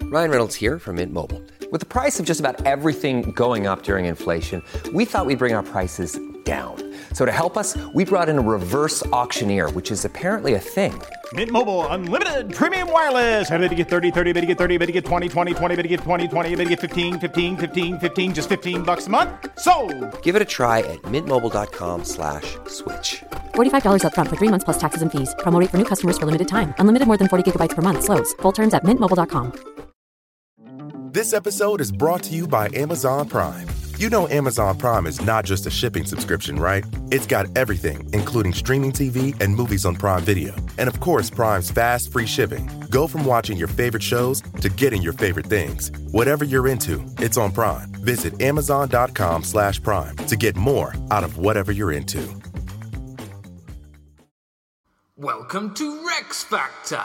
Ryan Reynolds here from Mint Mobile. With the price of just about everything going up during inflation, we thought we'd bring our prices down. So to help us, we brought in a reverse auctioneer, which is apparently a thing. Mint Mobile Unlimited Premium Wireless. How to get 30, 30, bit to get 30, bit to get 20, 20, 20, bit to get 20, 20, bit to get 15, 15, 15, 15, just $15 a month? Sold! Give it a try at mintmobile.com/switch. $45 up front for 3 months plus taxes and fees. Promo rate for new customers for limited time. Unlimited more than 40 gigabytes per month. Slows full terms at mintmobile.com. This episode is brought to you by Amazon Prime. You know Amazon Prime is not just a shipping subscription, right? It's got everything, including streaming TV and movies on Prime Video. And of course, Prime's fast, free shipping. Go from watching your favorite shows to getting your favorite things. Whatever you're into, it's on Prime. Visit amazon.com/Prime to get more out of whatever you're into. Welcome to Rex Factor.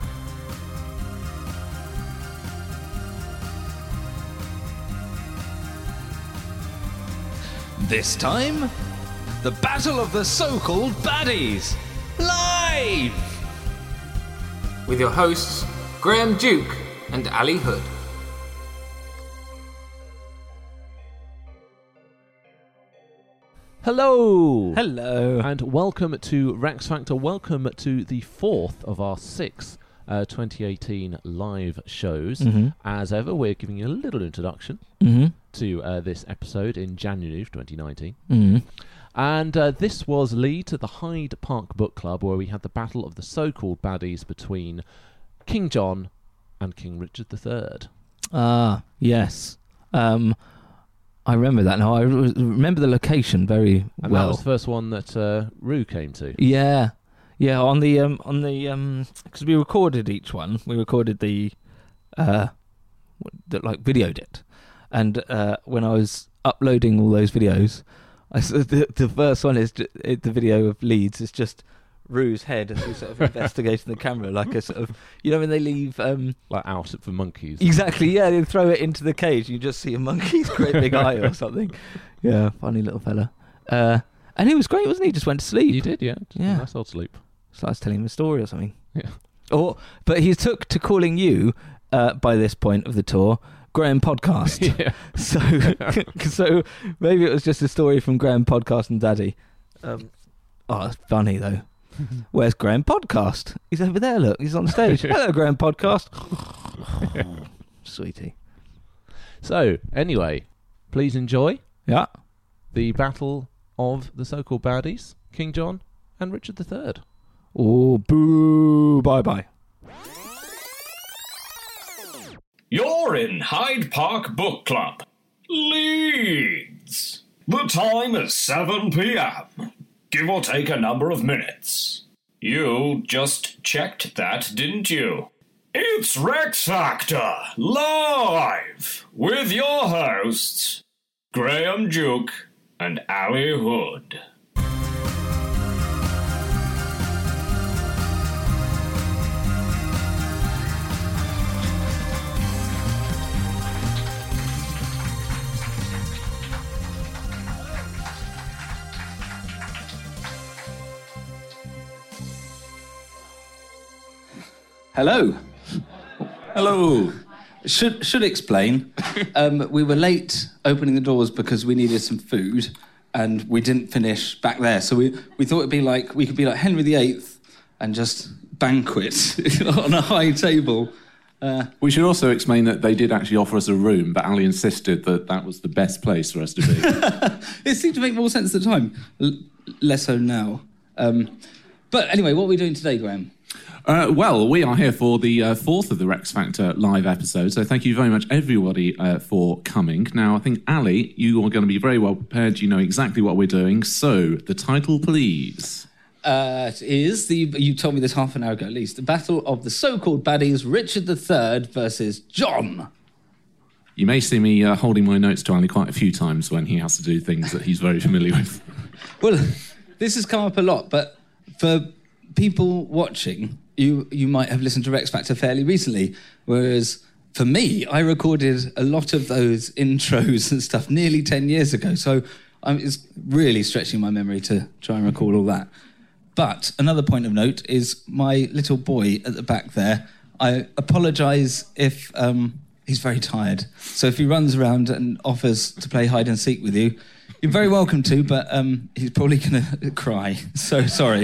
This time, the Battle of the So-Called Baddies, live! With your hosts, Graham Duke and Ali Hood. Hello! Hello. And welcome to Rex Factor. Welcome to the fourth of our six 2018 live shows. As ever, we're giving you a little introduction to this episode in January of 2019. And this was lead to the Hyde Park Book Club, where we had the battle of the so-called baddies between King John and King Richard III. Ah, yes. I remember that now. I remember the location very and well. That was the first one that Rue came to. Yeah. Yeah, on the because we recorded each one. We recorded the videoed it. And when I was uploading all those videos, the first one is the video of Leeds. It's just Rue's head as we sort of investigating the camera, like a sort of, you know, when they leave like out for monkeys. Exactly, yeah. They throw it into the cage. You just see a monkey's great big eye or something. Yeah, funny little fella. And he was great, wasn't he? Just went to sleep. You did, yeah. Yeah. Nice old sleep. So I was telling him a story or something. Yeah. But he took to calling you by this point of the tour Graham Podcast. Yeah. So maybe it was just a story from Graham Podcast and Daddy. It's funny though. Where's Graham Podcast? He's over there. Look, he's on stage. Hello, Graham Podcast. Sweetie. So anyway, please enjoy. Yeah. The battle of the so-called baddies, King John and Richard III. Oh, boo! Bye bye. You're in Hyde Park Book Club, Leeds. The time is 7 p.m, give or take a number of minutes. You just checked that, didn't you? It's Rex Factor, live, with your hosts, Graham Duke and Ali Hood. Hello. Hello. Should explain. We were late opening the doors because we needed some food, and we didn't finish back there. So we thought it'd be like we could be like Henry VIII and just banquet on a high table. We should also explain that they did actually offer us a room, but Ali insisted that that was the best place for us to be. It seemed to make more sense at the time, less so now. But anyway, what are we doing today, Graham? Well, we are here for the fourth of the Rex Factor live episode, so thank you very much, everybody, for coming. Now, I think, Ali, you are going to be very well prepared. You know exactly what we're doing, so the title, please. It is, you told me this half an hour ago at least, the Battle of the So-Called Baddies, Richard III versus John. You may see me holding my notes to Ali quite a few times when he has to do things that he's very familiar with. Well, this has come up a lot, but for people watching, you might have listened to Rex Factor fairly recently, whereas for me, I recorded a lot of those intros and stuff nearly 10 years ago, so it's really stretching my memory to try and recall all that. But another point of note is my little boy at the back there, I apologise if he's very tired. So if he runs around and offers to play hide and seek with you, you're very welcome to, but he's probably going to cry. So sorry.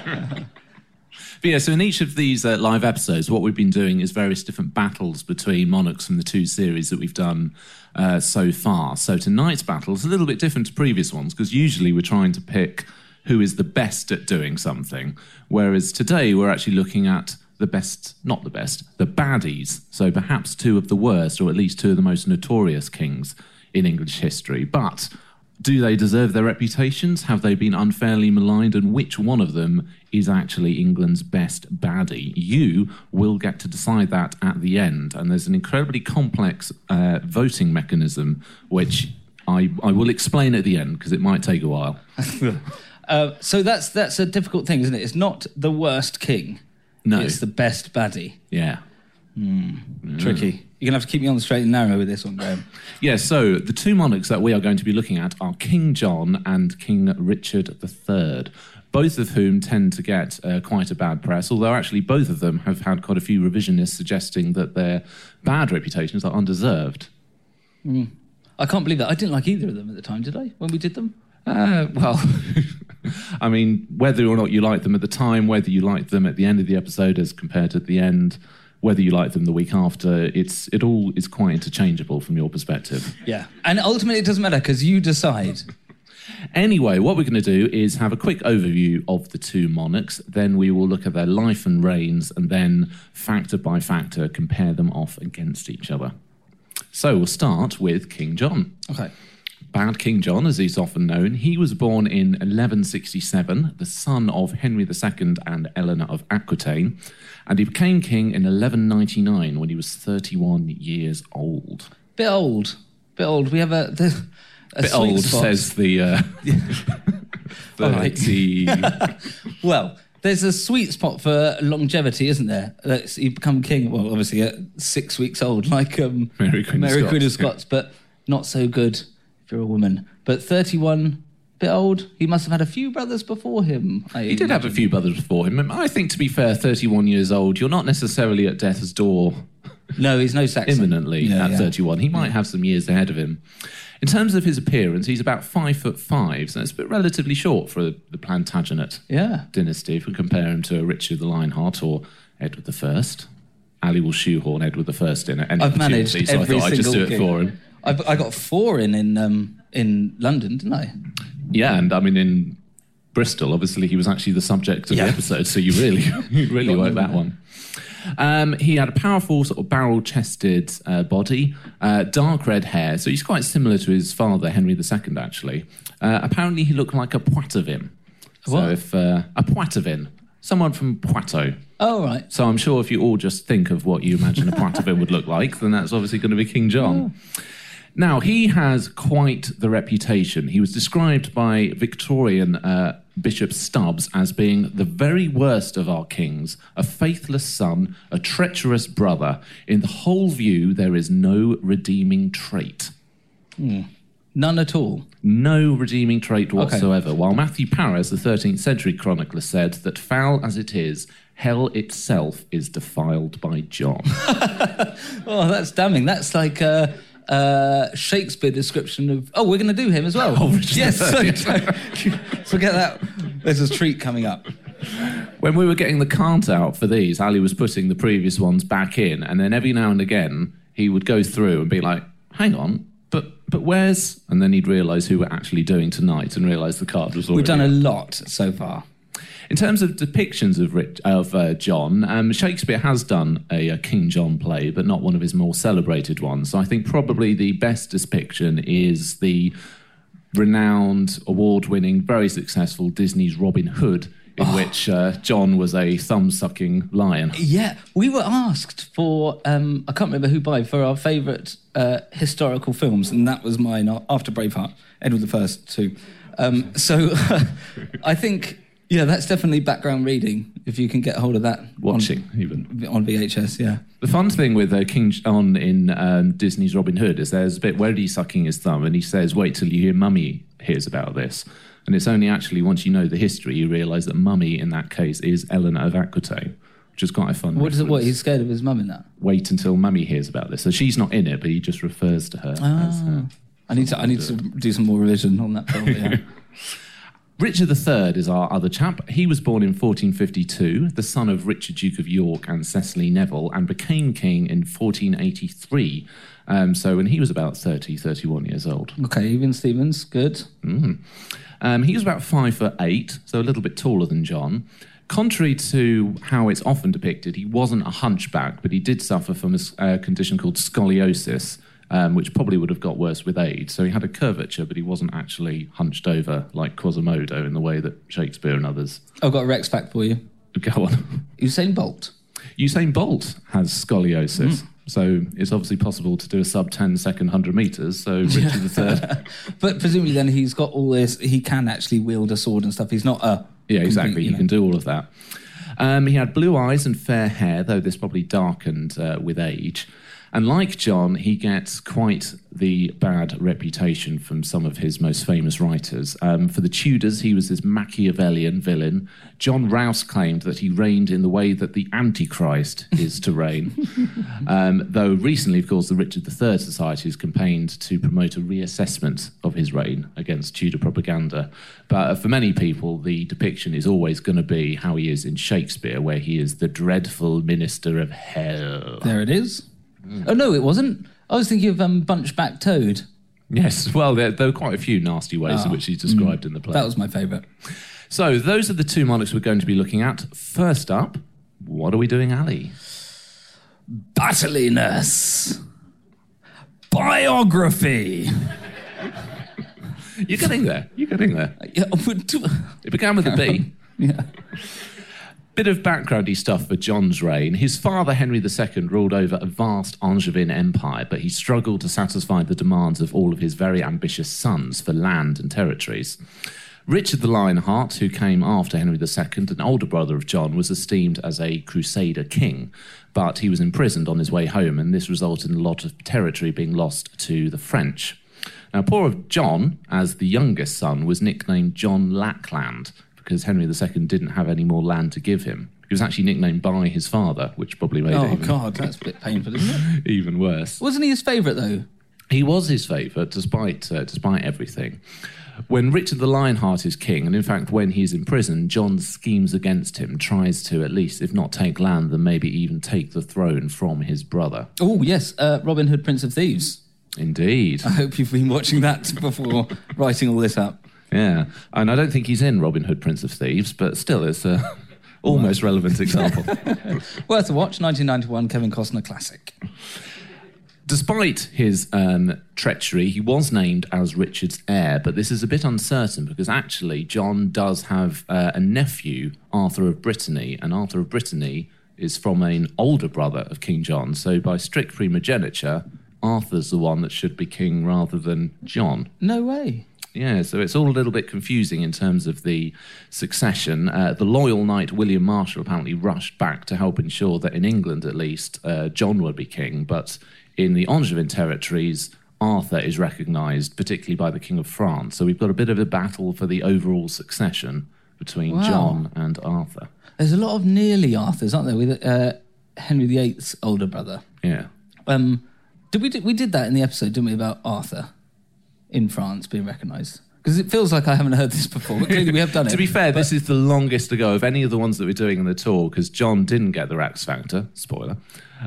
But yeah, so in each of these live episodes, what we've been doing is various different battles between monarchs from the 2 series that we've done so far. So tonight's battle is a little bit different to previous ones, because usually we're trying to pick who is the best at doing something, whereas today we're actually looking at the best, not the best, the baddies. So perhaps 2 of the worst, or at least 2 of the most notorious kings in English history. But do they deserve their reputations? Have they been unfairly maligned? And which one of them is actually England's best baddie? You will get to decide that at the end. And there's an incredibly complex voting mechanism, which I will explain at the end, because it might take a while. So that's a difficult thing, isn't it? It's not the worst king. No. It's the best baddie. Yeah. Tricky. You're going to have to keep me on the straight and narrow with this one, Graham. Yeah, so the 2 monarchs that we are going to be looking at are King John and King Richard III, both of whom tend to get quite a bad press, although actually both of them have had quite a few revisionists suggesting that their bad reputations are undeserved. I can't believe that. I didn't like either of them at the time, did I, when we did them? Well, I mean, whether or not you liked them at the time, whether you liked them at the end of the episode as compared to the end, whether you like them the week after, it all is quite interchangeable from your perspective. Yeah, and ultimately it doesn't matter because you decide. Anyway, what we're going to do is have a quick overview of the 2 monarchs, then we will look at their life and reigns, and then factor by factor compare them off against each other. So we'll start with King John. Okay. Bad King John, as he's often known, he was born in 1167, the son of Henry II and Eleanor of Aquitaine, and he became king in 1199 when he was 31 years old. Bit old. We have a bit old, spot. Says the 30... Well, there's a sweet spot for longevity, isn't there? You become king, well, obviously at 6 weeks old, like Mary Queen of Scots, but not so good if you're a woman. But 31, bit old. He must have had a few brothers before him. He did have a few brothers before him. I think, to be fair, 31 years old, you're not necessarily at death's door. No, he's no Saxon. Imminently at 31. He might have some years ahead of him. In terms of his appearance, he's about 5'5", so it's a bit relatively short for the Plantagenet dynasty. If we compare him to Richard the Lionheart or Edward I. Ali will shoehorn Edward I in at any I've managed so I thought I'd just do it for him. I got 4 in London, didn't I? Yeah, and I mean in Bristol, obviously he was actually the subject of the episode, so you really worked that one. He had a powerful sort of barrel-chested body, dark red hair, so he's quite similar to his father, Henry II, actually. Apparently he looked like a Poitevin. So if a Poitevin, someone from Poitou. Oh, right. So I'm sure if you all just think of what you imagine a Poitevin would look like, then that's obviously going to be King John. Oh. Now, he has quite the reputation. He was described by Victorian Bishop Stubbs as being the very worst of our kings, a faithless son, a treacherous brother. In the whole view, there is no redeeming trait. None at all? No redeeming trait whatsoever. Okay. While Matthew Paris, the 13th century chronicler, said that foul as it is, hell itself is defiled by John. Oh, that's damning. That's like... Shakespeare description of we're going to do him as well. Yes, forget that. There's a treat coming up. When we were getting the count out for these, Ali was putting the previous ones back in, and then every now and again he would go through and be like, hang on, but where's, and then he'd realise who we're actually doing tonight and realise the card was already... We've done a lot so far. In terms of depictions of John, Shakespeare has done a King John play, but not one of his more celebrated ones. So I think probably the best depiction is the renowned, award-winning, very successful Disney's Robin Hood, in which John was a thumb-sucking lion. Yeah, we were asked for, I can't remember who by, for our favourite historical films, and that was mine after Braveheart, Edward I too. So I think... Yeah, that's definitely background reading, if you can get hold of that. Watching, even. On VHS, yeah. The fun thing with King John in Disney's Robin Hood is there's a bit where he's sucking his thumb and he says, wait till you hear Mummy hears about this. And it's only actually once you know the history, you realise that Mummy, in that case, is Eleanor of Aquitaine. which is quite a fun What is it? What, reference. he's scared of his mum in that? Wait until Mummy hears about this. So she's not in it, but he just refers to her as I need to do some more revision on that film. Yeah. Richard III is our other chap. He was born in 1452, the son of Richard, Duke of York and Cecily Neville, and became king in 1483. So when he was about 31 years old. Okay, even Stevens, good. He was about 5'8", so a little bit taller than John. Contrary to how it's often depicted, he wasn't a hunchback, but he did suffer from a condition called scoliosis, which probably would have got worse with age. So he had a curvature, but he wasn't actually hunched over like Quasimodo in the way that Shakespeare and others. I've got a Rex fact for you. Go on. Usain Bolt. Usain Bolt has scoliosis. So it's obviously possible to do a sub-10 second 100 metres, so Richard III... But presumably then he's got all this, he can actually wield a sword and stuff. He's not a... Yeah, exactly. He can do all of that. He had blue eyes and fair hair, though this probably darkened with age. And like John, he gets quite the bad reputation from some of his most famous writers. For the Tudors, he was this Machiavellian villain. John Rouse claimed that he reigned in the way that the Antichrist is to reign. Though recently, of course, the Richard III Society has campaigned to promote a reassessment of his reign against Tudor propaganda. But for many people, the depiction is always going to be how he is in Shakespeare, where he is the dreadful minister of hell. There it is. Oh, no, it wasn't. I was thinking of Bunchback Toad. Yes, well, there were quite a few nasty ways in which he's described in the play. That was my favourite. So, those are the two monarchs we're going to be looking at. First up, what are we doing, Ali? Battliness. Biography. You're getting there. Yeah, It began with a B. Yeah. Bit of backgroundy stuff for John's reign. His father, Henry II, ruled over a vast Angevin empire, but he struggled to satisfy the demands of all of his very ambitious sons for land and territories. Richard the Lionheart, who came after Henry II, an older brother of John, was esteemed as a crusader king, but he was imprisoned on his way home, and this resulted in a lot of territory being lost to the French. Now, poor John, as the youngest son, was nicknamed John Lackland, because Henry II didn't have any more land to give him. He was actually nicknamed by his father, which probably made it God, that's a bit painful, isn't it? even worse. Wasn't he his favourite, though? He was his favourite, despite everything. When Richard the Lionheart is king, and in fact when he's in prison, John schemes against him, tries to at least, if not take land, then maybe even take the throne from his brother. Oh, yes, Robin Hood, Prince of Thieves. Indeed. I hope you've been watching that before writing all this up. Yeah, and I don't think he's in Robin Hood, Prince of Thieves, but still, it's a almost relevant example. Worth a watch, 1991 Kevin Costner classic. Despite his treachery, he was named as Richard's heir, but this is a bit uncertain because actually John does have a nephew, Arthur of Brittany, and Arthur of Brittany is from an older brother of King John, so by strict primogeniture, Arthur's the one that should be king rather than John. No way. Yeah, so it's all a little bit confusing in terms of the succession. The loyal knight William Marshal apparently rushed back to help ensure that in England, at least, John would be king. But in the Angevin territories, Arthur is recognised, particularly by the King of France. So we've got a bit of a battle for the overall succession between John and Arthur. There's a lot of nearly Arthurs, aren't there, with Henry VIII's older brother. Yeah. We did that in the episode, didn't we, about Arthur in France being recognised? Because it feels like I haven't heard this before, but clearly we have done it. To be fair, this is the longest to go of any of the ones that we're doing in the tour, because John didn't get the Rex Factor, spoiler.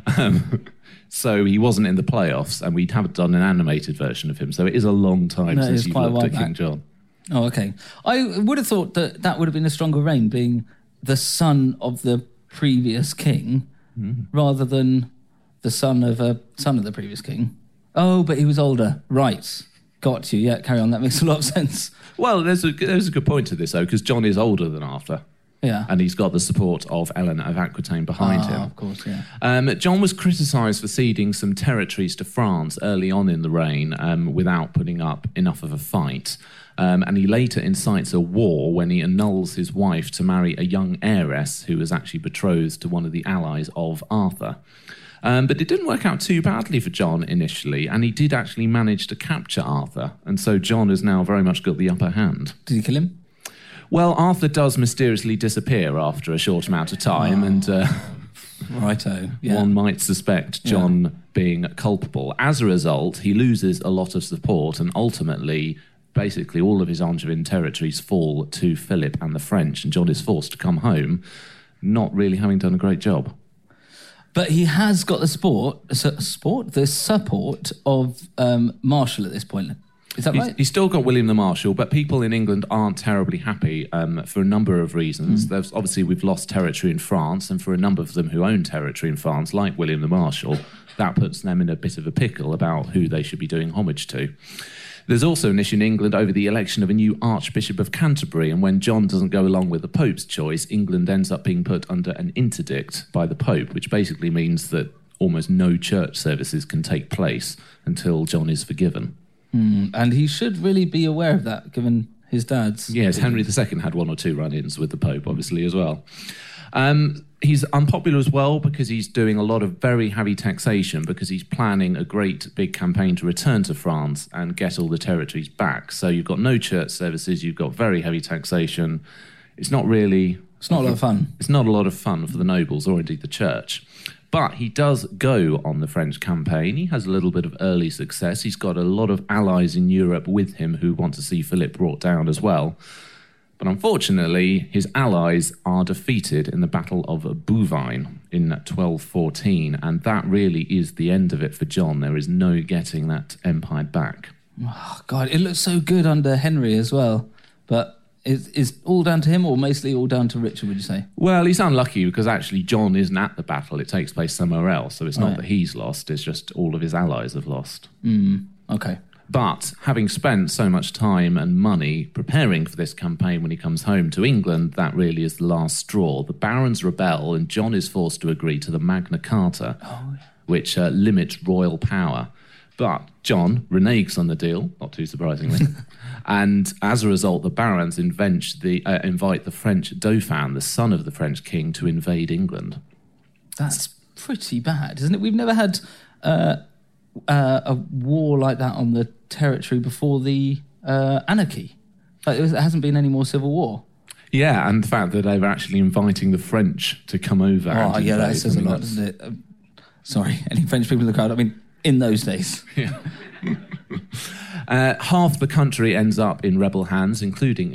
So he wasn't in the playoffs, and we haven't done an animated version of him, so it is a long time since you've looked at King John. Oh, okay. I would have thought that would have been a stronger reign, being the son of the previous king, rather than the son of the previous king. Oh, but he was older. Right. Got you. Yeah, carry on. That makes a lot of sense. Well, there's a good point to this, though, because John is older than Arthur. Yeah. And he's got the support of Eleanor of Aquitaine behind him. Of course, yeah. John was criticised for ceding some territories to France early on in the reign without putting up enough of a fight. And he later incites a war when he annuls his wife to marry a young heiress who was actually betrothed to one of the allies of Arthur. But it didn't work out too badly for John initially, and he did actually manage to capture Arthur, and so John has now very much got the upper hand. Did he kill him? Well, Arthur does mysteriously disappear after a short amount of time, and Righto. Yeah. One might suspect John being culpable. As a result, he loses a lot of support, and ultimately, basically, all of his Angevin territories fall to Philip and the French, and John is forced to come home, not really having done a great job. But he has got the support of Marshall at this point. Is that right? He's still got William the Marshal, but people in England aren't terribly happy for a number of reasons. There's, obviously, we've lost territory in France, and for a number of them who own territory in France, like William the Marshal, that puts them in a bit of a pickle about who they should be doing homage to. There's also an issue in England over the election of a new Archbishop of Canterbury, and when John doesn't go along with the Pope's choice, England ends up being put under an interdict by the Pope, which basically means that almost no church services can take place until John is forgiven. And he should really be aware of that, given his dad's... Yes, Henry II had 1 or 2 run-ins with the Pope, obviously, as well. He's unpopular as well because he's doing a lot of very heavy taxation, because he's planning a great big campaign to return to France and get all the territories back. So you've got no church services, you've got very heavy taxation. It's not really... It's not a lot of fun. It's not a lot of fun for the nobles or indeed the church. But he does go on the French campaign. He has a little bit of early success. He's got a lot of allies in Europe with him who want to see Philip brought down as well. But unfortunately, his allies are defeated in the Battle of Bouvines in 1214, and that really is the end of it for John. There is no getting that empire back. Oh, God, it looks so good under Henry as well. But is all down to him, or mostly all down to Richard, would you say? Well, he's unlucky because actually John isn't at the battle. It takes place somewhere else, so it's not that he's lost, it's just all of his allies have lost. Okay. But having spent so much time and money preparing for this campaign when he comes home to England, that really is the last straw. The barons rebel and John is forced to agree to the Magna Carta, which limits royal power. But John reneges on the deal, not too surprisingly. And as a result, the barons invite the French Dauphin, the son of the French king, to invade England. That's pretty bad, isn't it? We've never had a war like that on the territory before the anarchy. Like, there hasn't been any more civil war. Yeah, and the fact that they were actually inviting the French to come over. Oh, yeah, that says a lot, doesn't it? Sorry, any French people in the crowd? I mean, in those days. Yeah. Half the country ends up in rebel hands, including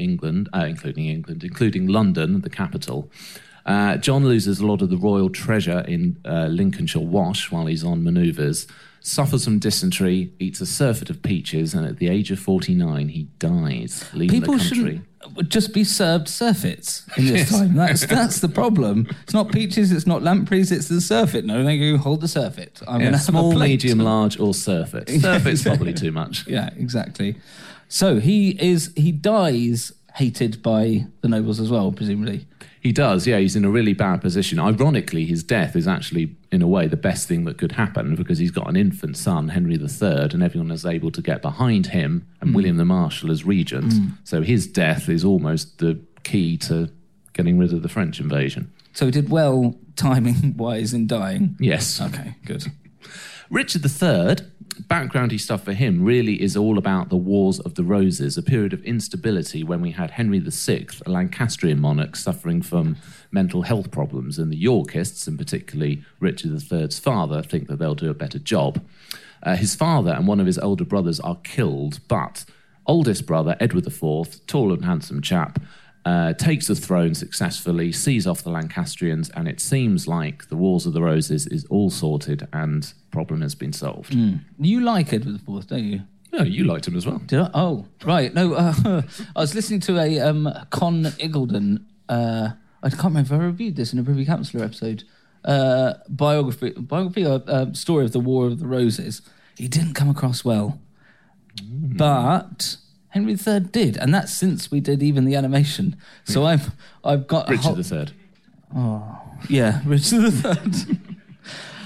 London, the capital. John loses a lot of the royal treasure in Lincolnshire Wash while he's on manoeuvres, suffers from dysentery, eats a surfeit of peaches, and at the age of 49, he dies, leaving the country. People shouldn't just be served surfeits in this time. That's the problem. It's not peaches, it's not lampreys, it's the surfeit. No, thank you, hold the surfeit. I'm going to have small, a plate. Medium, large, or surfeit. Surfeit's probably too much. Yeah, exactly. So he dies hated by the nobles as well, presumably. He does, yeah. He's in a really bad position. Ironically, his death is actually, in a way, the best thing that could happen because he's got an infant son, Henry III, and everyone is able to get behind him and William the Marshal as regent. So his death is almost the key to getting rid of the French invasion. So he did well timing-wise in dying? Yes. Okay, good. Richard III, backgroundy stuff for him, really is all about the Wars of the Roses, a period of instability when we had Henry VI, a Lancastrian monarch, suffering from mental health problems, and the Yorkists, and particularly Richard III's father, think that they'll do a better job. His father and one of his older brothers are killed, but oldest brother, Edward IV, tall and handsome chap, takes the throne successfully, sees off the Lancastrians, and it seems like the Wars of the Roses is all sorted and problem has been solved. You like Edward IV, don't you? No, you liked him as well. Did I? Oh, right. No, I was listening to a Con Iggulden, I can't remember if I reviewed this in a Privy Councillor episode, biography or story of the War of the Roses. He didn't come across well. But Henry III did, and that's since we did even the animation. So I've got Richard III. Oh, yeah, Richard III.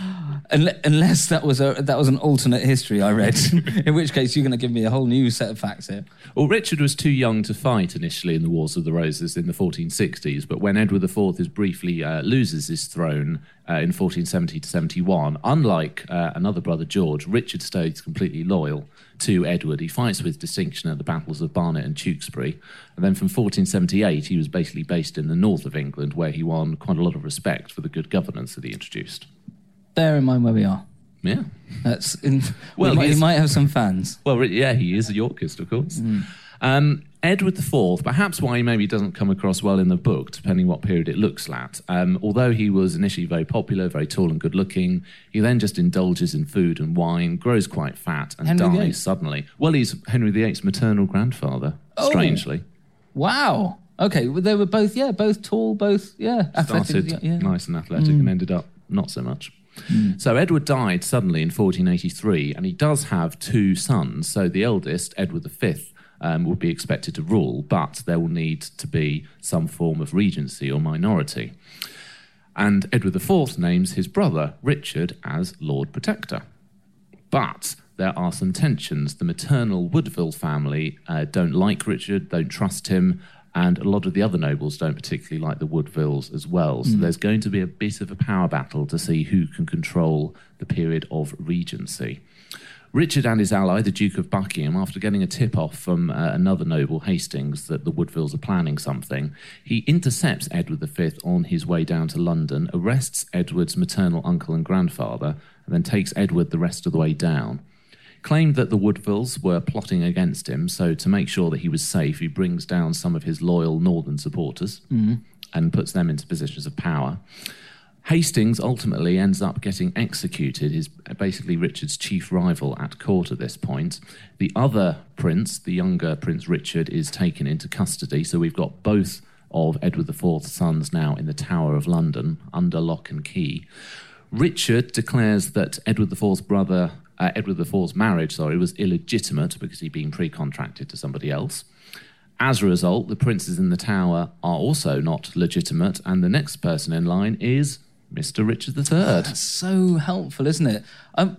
Unless that was an alternate history I read, in which case you're going to give me a whole new set of facts here. Well, Richard was too young to fight initially in the Wars of the Roses in the 1460s, but when Edward IV briefly loses his throne in 1470 to 71, unlike another brother George, Richard stays completely loyal to Edward. He fights with distinction at the battles of Barnet and Tewkesbury, and then from 1478 he was basically based in the north of England, where he won quite a lot of respect for the good governance that he introduced. Bear in mind where we are. Yeah. He might have some fans. Well, yeah, he is a Yorkist, of course. Edward IV, perhaps why he maybe doesn't come across well in the book, depending what period it looks at. Although he was initially very popular, very tall and good-looking, he then just indulges in food and wine, grows quite fat, and dies suddenly. Well, he's Henry VIII's maternal grandfather, strangely. Wow. Okay, well, they were both tall, athletic. Started nice and athletic and ended up not so much. So Edward died suddenly in 1483, and he does have two sons. So the eldest, Edward V, would be expected to rule, but there will need to be some form of regency or minority. And Edward IV names his brother, Richard, as Lord Protector. But there are some tensions. The maternal Woodville family don't like Richard, don't trust him, and a lot of the other nobles don't particularly like the Woodvilles as well. So there's going to be a bit of a power battle to see who can control the period of regency. Richard and his ally, the Duke of Buckingham, after getting a tip-off from another noble, Hastings, that the Woodvilles are planning something, he intercepts Edward V on his way down to London, arrests Edward's maternal uncle and grandfather, and then takes Edward the rest of the way down. Claimed that the Woodvilles were plotting against him, so to make sure that he was safe, he brings down some of his loyal northern supporters and puts them into positions of power. Hastings ultimately ends up getting executed. He's basically Richard's chief rival at court at this point. The other prince, the younger Prince Richard, is taken into custody, so we've got both of Edward IV's sons now in the Tower of London under lock and key. Richard declares that Edward IV's marriage was illegitimate because he'd been pre-contracted to somebody else. As a result, the princes in the Tower are also not legitimate, and the next person in line is Mr. Richard III. That's so helpful, isn't it?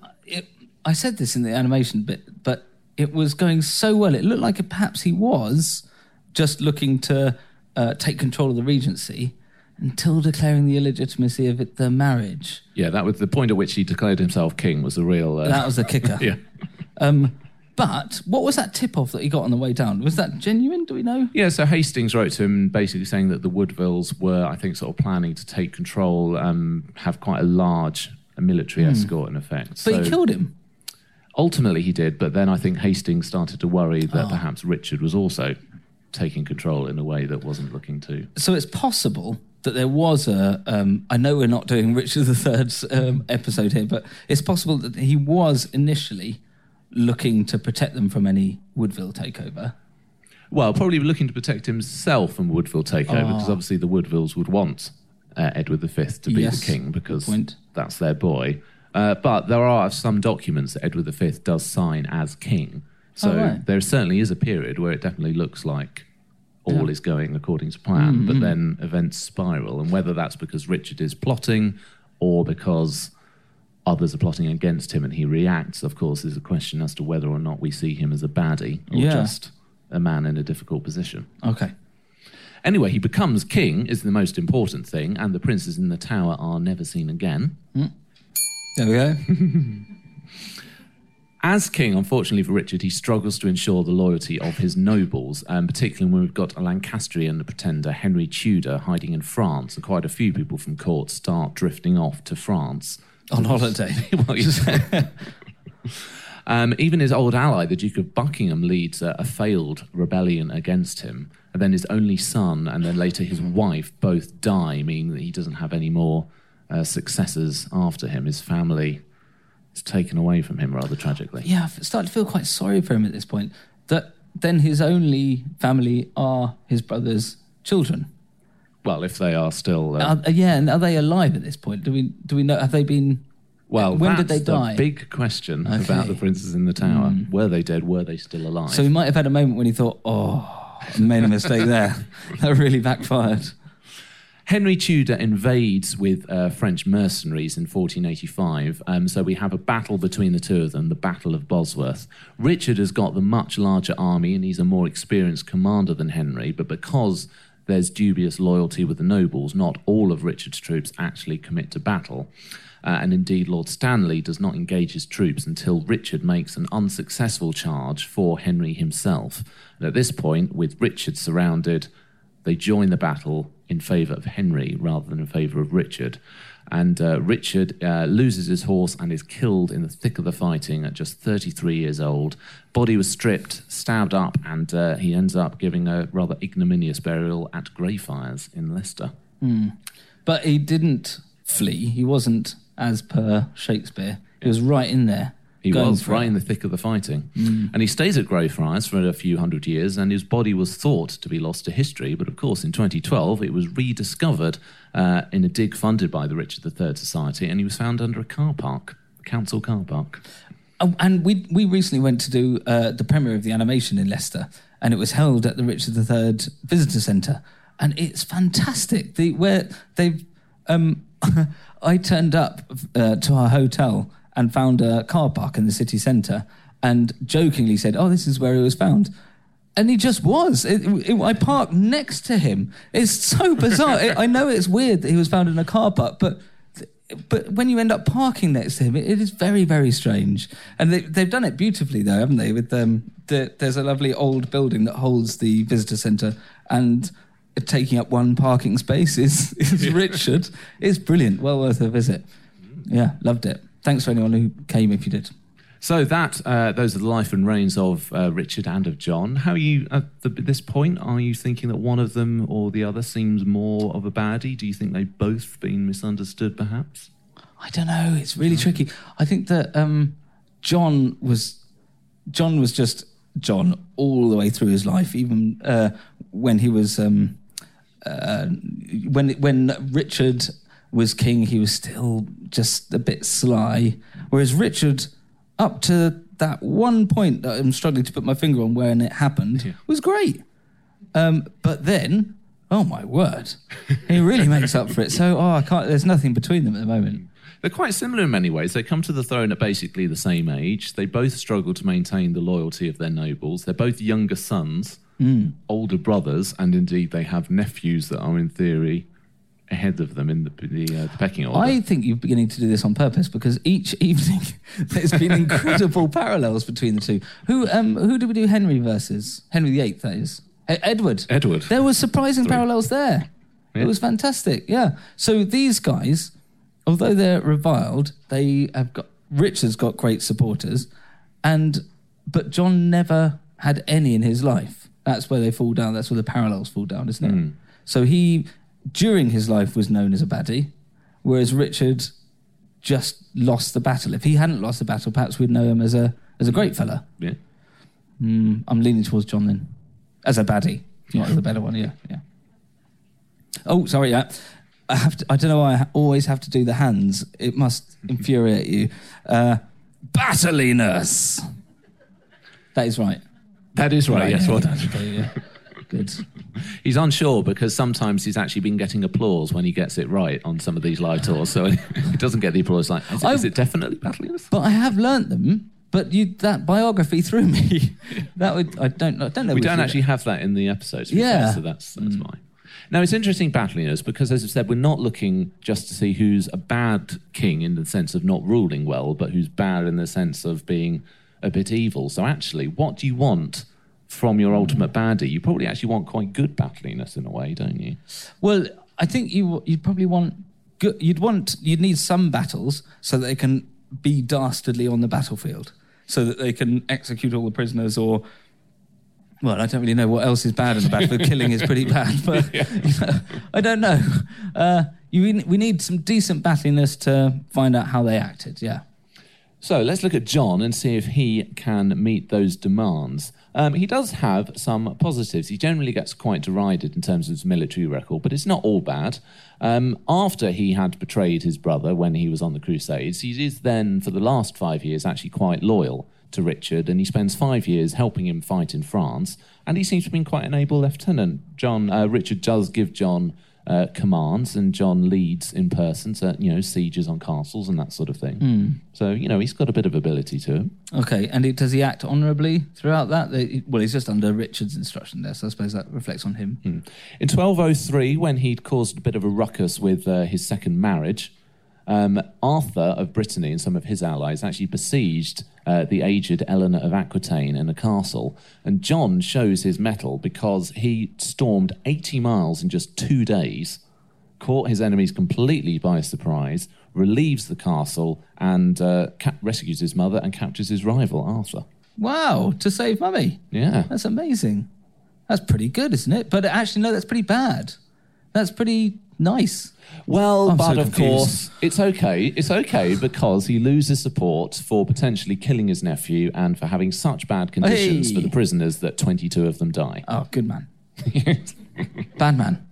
I said this in the animation bit, but it was going so well. It looked like perhaps he was just looking to take control of the regency until declaring the illegitimacy of the marriage. Yeah, that was the point at which he declared himself king was a real... That was the kicker. Yeah. But what was that tip-off that he got on the way down? Was that genuine? Do we know? Yeah, so Hastings wrote to him basically saying that the Woodvilles were, I think, sort of planning to take control, have quite a large military escort in effect. But he killed him? Ultimately he did, but then I think Hastings started to worry that perhaps Richard was also taking control in a way that wasn't looking to... So it's possible that there was I know we're not doing Richard III's episode here, but it's possible that he was initially looking to protect them from any Woodville takeover. Well, probably looking to protect himself from Woodville takeover, because obviously the Woodvilles would want Edward V to be the king, because that's their boy. But there are some documents that Edward V does sign as king. So there certainly is a period where it definitely looks like all is going according to plan, but then events spiral, and whether that's because Richard is plotting or because others are plotting against him and he reacts, of course, is a question as to whether or not we see him as a baddie or just a man in a difficult position. Okay. Anyway, he becomes king, is the most important thing, and the princes in the Tower are never seen again. There we go. As king, unfortunately for Richard, he struggles to ensure the loyalty of his nobles, particularly when we've got a Lancastrian pretender, Henry Tudor, hiding in France, and quite a few people from court start drifting off to France. On holiday. Even his old ally, the Duke of Buckingham, leads a failed rebellion against him, and then his only son and then later his wife both die, meaning that he doesn't have any more successors after him. His family is taken away from him rather tragically. Yeah, I started to feel quite sorry for him at this point, that then his only family are his brother's children. Well, if they are still... and are they alive at this point? Do we know? Have they been... Well, when did they die? The big question about the princes in the Tower. Were they dead? Were they still alive? So he might have had a moment when he thought, I made a mistake there. That really backfired. Henry Tudor invades with French mercenaries in 1485, so we have a battle between the two of them, the Battle of Bosworth. Richard has got the much larger army and he's a more experienced commander than Henry, but because there's dubious loyalty with the nobles, not all of Richard's troops actually commit to battle. And indeed, Lord Stanley does not engage his troops until Richard makes an unsuccessful charge for Henry himself. And at this point, with Richard surrounded, they join the battle in favour of Henry rather than in favour of Richard. And Richard loses his horse and is killed in the thick of the fighting at just 33 years old. Body was stripped, stabbed up, and he ends up giving a rather ignominious burial at Greyfriars in Leicester. But he didn't flee. He wasn't, as per Shakespeare. He was right in there. He was right in the thick of the fighting. And he stays at Greyfriars for a few hundred years, and his body was thought to be lost to history. But of course, in 2012, it was rediscovered in a dig funded by the Richard III Society, and he was found under a car park, a council car park. Oh, and we recently went to do the premiere of the animation in Leicester, and it was held at the Richard III Visitor Centre, and it's fantastic. I turned up to our hotel and found a car park in the city centre and jokingly said, "Oh, this is where he was found." And he just was. I parked next to him. It's so bizarre. I know it's weird that he was found in a car park, but when you end up parking next to him, it is very, very strange. And they've done it beautifully, though, haven't they? With there's a lovely old building that holds the visitor centre, and taking up one parking space is Richard. It's brilliant. Well worth a visit. Yeah, loved it. Thanks for anyone who came if you did. So those are the life and reigns of Richard and of John. How are you, at this point, are you thinking that one of them or the other seems more of a baddie? Do you think they've both been misunderstood, perhaps? I don't know. It's really tricky. I think that John was just John all the way through his life, even when he was... when Richard was king, he was still just a bit sly, whereas Richard, up to that one point that I'm struggling to put my finger on when it happened, was great. But then, oh my word, he really makes up for it. So, I can't. There's nothing between them at the moment. They're quite similar in many ways. They come to the throne at basically the same age. They both struggle to maintain the loyalty of their nobles. They're both younger sons, older brothers, and indeed they have nephews that are in theory ahead of them in the pecking order. I think you're beginning to do this on purpose, because each evening there's been incredible parallels between the two. Who did we do Henry versus? Henry VIII, that is. Edward. There were surprising parallels there. Yeah. It was fantastic, yeah. So these guys, although they're reviled, they have got... Richard's got great supporters, but John never had any in his life. That's where they fall down. That's where the parallels fall down, isn't it? So he... during his life was known as a baddie, whereas Richard just lost the battle. If he hadn't lost the battle, perhaps we'd know him as a great fella. Yeah. I'm leaning towards John then. As a baddie. Not as a better one, yeah. Oh, sorry, yeah. I don't know why I always have to do the hands. It must infuriate you. Battliness. That is right. That is right, yes. Well done. Okay, yeah. Good. He's unsure because sometimes he's actually been getting applause when he gets it right on some of these live tours, so he doesn't get the applause. Like, is it definitely Battliness? But I have learnt them. But that biography threw me. I don't know. We don't actually have that in the episodes. Yeah. So that's why. Now, it's interesting, Battliness, because, as I said, we're not looking just to see who's a bad king in the sense of not ruling well, but who's bad in the sense of being a bit evil. So actually, what do you want from your ultimate baddie? You probably actually want quite good Battliness in a way, don't you? Well, I think you'd probably want good. You'd need some battles so that they can be dastardly on the battlefield, so that they can execute all the prisoners, or, well, I don't really know what else is bad in the battlefield. Killing is pretty bad, but I don't know. We need some decent Battliness to find out how they acted, yeah. So let's look at John and see if he can meet those demands. He does have some positives. He generally gets quite derided in terms of his military record, but it's not all bad. After he had betrayed his brother when he was on the Crusades, he is then, for the last 5 years, actually quite loyal to Richard, and he spends 5 years helping him fight in France, and he seems to have been quite an able lieutenant. Richard does give John commands, and John leads in person to, sieges on castles and that sort of thing. So, he's got a bit of ability to him. Okay, and does he act honourably throughout that? Well, he's just under Richard's instruction there, so I suppose that reflects on him. In 1203, when he'd caused a bit of a ruckus with his second marriage, Arthur of Brittany and some of his allies actually besieged the aged Eleanor of Aquitaine in a castle. And John shows his mettle because he stormed 80 miles in just 2 days, caught his enemies completely by surprise, relieves the castle, and rescues his mother and captures his rival, Arthur. Wow, to save mummy. Yeah. That's amazing. That's pretty good, isn't it? But actually, no, that's pretty bad. That's pretty nice. Well, I'm but so of confused. course, it's okay. It's okay because he loses support for potentially killing his nephew and for having such bad conditions for the prisoners that 22 of them die. Oh, good man. Bad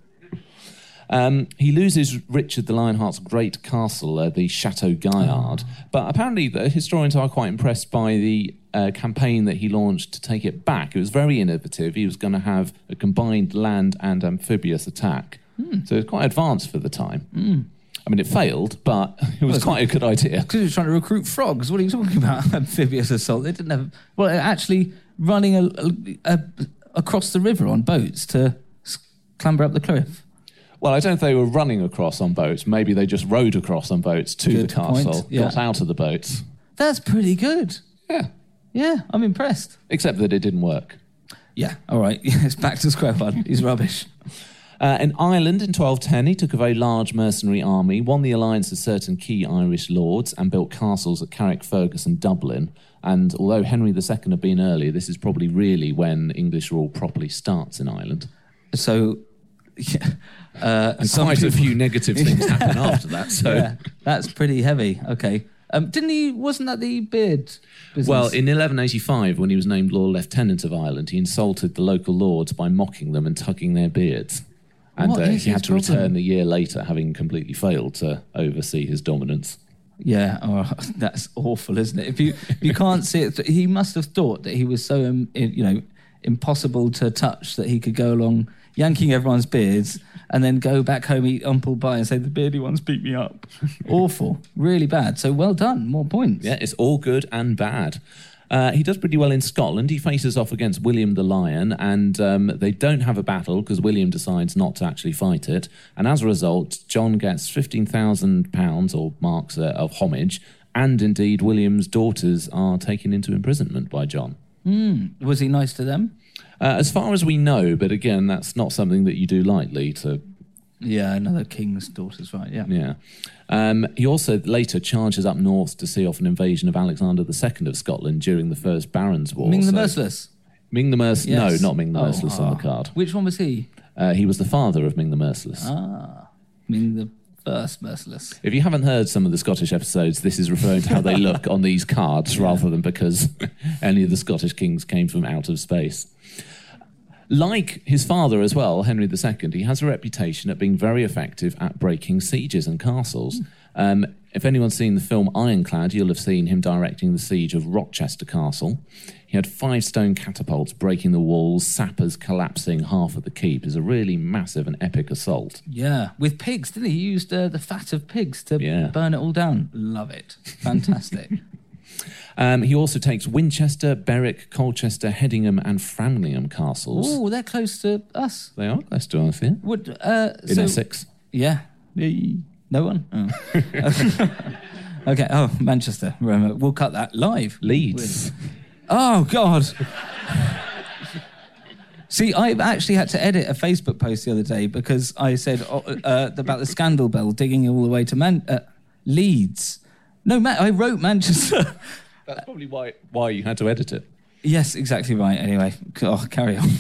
man. He loses Richard the Lionheart's great castle, the Chateau Gaillard, but apparently the historians are quite impressed by the campaign that he launched to take it back. It was very innovative. He was going to have a combined land and amphibious attack. So it was quite advanced for the time. I mean, it failed, but it was quite a good idea. Because he was trying to recruit frogs. What are you talking about? Amphibious assault. They didn't have... Well, actually running across the river on boats to clamber up the cliff. Well, I don't know if they were running across on boats. Maybe they just rowed across on boats to the castle, got out of the boats. That's pretty good. Yeah. Yeah, I'm impressed. Except that it didn't work. Yeah, all right. It's back to square one. He's rubbish. In Ireland in 1210, he took a very large mercenary army, won the alliance of certain key Irish lords, and built castles at Carrickfergus and Dublin. And although Henry II had been earlier, this is probably really when English rule properly starts in Ireland. So... and quite a few negative things happen after that. So yeah, that's pretty heavy. Okay. Wasn't that the beard business? Well, in 1185, when he was named Lord Lieutenant of Ireland, he insulted the local lords by mocking them and tugging their beards. And he had to return a year later, having completely failed to oversee his dominance. Yeah, that's awful, isn't it? If you can't see it, he must have thought that he was so impossible to touch that he could go along yanking everyone's beards and then go back home, eat humble pie and say, the beardy ones beat me up. Awful. Really bad. So well done. More points. Yeah, it's all good and bad. He does pretty well in Scotland. He faces off against William the Lion, and they don't have a battle because William decides not to actually fight it. And as a result, John gets £15,000 or marks of homage, and indeed William's daughters are taken into imprisonment by John. Was he nice to them? As far as we know, but again, that's not something that you do lightly to... Yeah, another king's daughters, right, yeah. Yeah. He also later charges up north to see off an invasion of Alexander II of Scotland during the First Barons' War. Ming the Merciless? Ming the Merciless? Yes. No, not Ming the Merciless on the card. Which one was he? He was the father of Ming the Merciless. Ah, Ming the First Merciless. If you haven't heard some of the Scottish episodes, this is referring to how they look on these cards rather than because any of the Scottish kings came from out of space. Like his father as well, Henry II, he has a reputation at being very effective at breaking sieges and castles. If anyone's seen the film Ironclad, you'll have seen him directing the siege of Rochester Castle. He had 5 stone catapults breaking the walls, sappers collapsing half of the keep. It was a really massive and epic assault. Yeah, with pigs, didn't he? He used the fat of pigs to burn it all down. Love it. Fantastic. He also takes Winchester, Berwick, Colchester, Headingham and Framlingham castles. Oh, they're close to us. They are close to us, yeah. In Essex. Yeah. No one? Oh. Okay. Oh, Manchester. We'll cut that live. Leeds. Oh, God. See, I actually had to edit a Facebook post the other day because I said about the scandal bell digging all the way to Leeds. No, I wrote Manchester. That's probably why you had to edit it. Yes, exactly right. Anyway, carry on.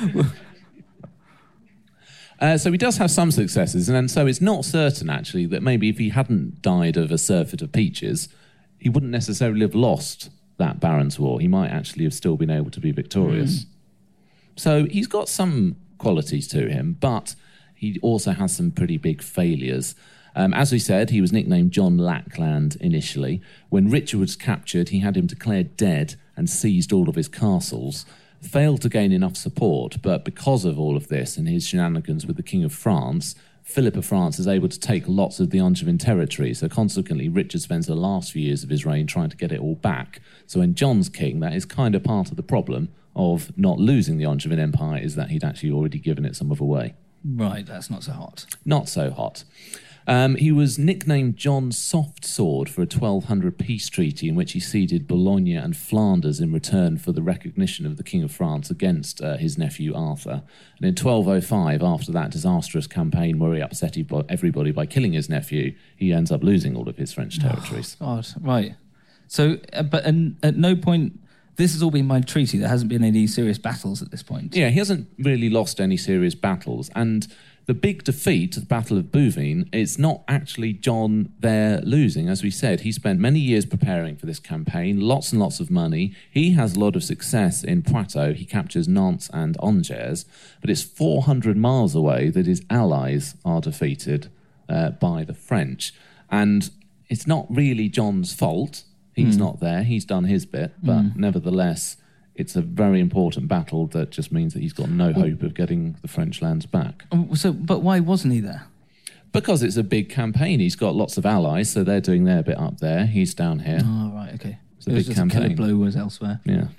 So he does have some successes, and so it's not certain, actually, that maybe if he hadn't died of a surfeit of peaches, he wouldn't necessarily have lost that Barons' War. He might actually have still been able to be victorious. So he's got some qualities to him, but he also has some pretty big failures. As we said, he was nicknamed John Lackland initially. When Richard was captured, he had him declared dead and seized all of his castles. Failed to gain enough support, but because of all of this and his shenanigans with the King of France, Philip of France is able to take lots of the Angevin territory, so consequently Richard spends the last few years of his reign trying to get it all back. So when John's king, that is kind of part of the problem of not losing the Angevin Empire, is that he'd actually already given it some of away. Right, that's not so hot. Not so hot. He was nicknamed John Soft Sword for a 1200 peace treaty in which he ceded Bologna and Flanders in return for the recognition of the King of France against his nephew Arthur. And in 1205, after that disastrous campaign where he upset everybody by killing his nephew, he ends up losing all of his French territories. Oh, God, right. So, but at no point... This has all been by treaty. There hasn't been any serious battles at this point. Yeah, he hasn't really lost any serious battles. And the big defeat, the Battle of Bouvines, it's not actually John there losing. As we said, he spent many years preparing for this campaign, lots and lots of money. He has a lot of success in Poitou. He captures Nantes and Angers. But it's 400 miles away that his allies are defeated by the French. And it's not really John's fault. He's not there. He's done his bit. But nevertheless, it's a very important battle that just means that he's got no hope of getting the French lands back. But why wasn't he there? Because it's a big campaign. He's got lots of allies, so they're doing their bit up there. He's down here. Oh, right, okay. It's a big campaign. Killer Blow was elsewhere. Yeah.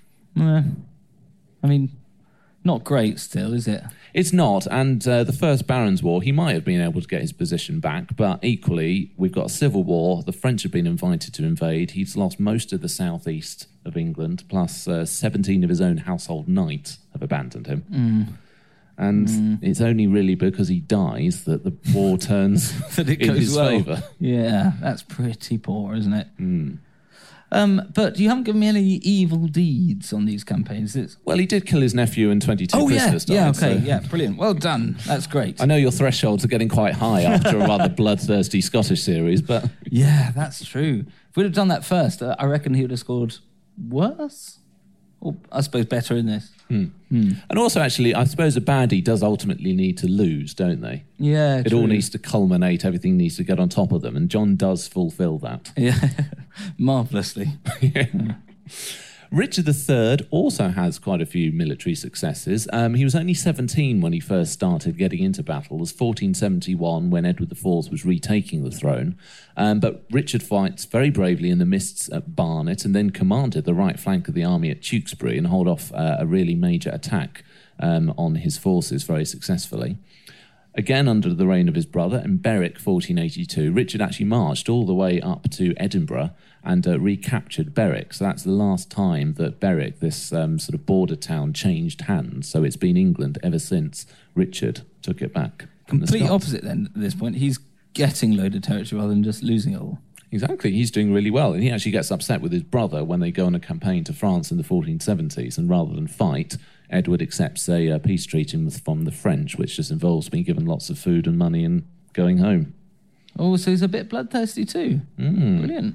I mean, not great still, is it? It's not, and the First Barons' War, he might have been able to get his position back, but equally, we've got a civil war, the French have been invited to invade, he's lost most of the southeast of England, plus 17 of his own household knights have abandoned him. And it's only really because he dies that the war turns that it in goes his favour. Yeah, that's pretty poor, isn't it? But you haven't given me any evil deeds on these campaigns. Well, he did kill his nephew and 22 prisoners died. Yeah, brilliant. Well done. That's great. I know your thresholds are getting quite high after a rather bloodthirsty Scottish series, but... Yeah, that's true. If we'd have done that first, I reckon he would have scored worse? Or, I suppose, better in this. And also, actually, I suppose a baddie does ultimately need to lose, don't they? Yeah, It all needs to culminate, everything needs to get on top of them, and John does fulfil that. Yeah, marvellously. Richard III also has quite a few military successes. He was only 17 when he first started getting into battle. It was 1471 when Edward IV was retaking the throne. But Richard fights very bravely in the mists at Barnet and then commanded the right flank of the army at Tewkesbury and hold off a really major attack on his forces very successfully. Again, under the reign of his brother, in Berwick, 1482, Richard actually marched all the way up to Edinburgh and recaptured Berwick. So that's the last time that Berwick, this sort of border town, changed hands. So it's been England ever since Richard took it back. Complete opposite then at this point. He's getting loaded territory rather than just losing it all. Exactly. He's doing really well. And he actually gets upset with his brother when they go on a campaign to France in the 1470s. And rather than fight, Edward accepts a peace treaty from the French, which just involves being given lots of food and money and going home. Oh, so he's a bit bloodthirsty too. Brilliant.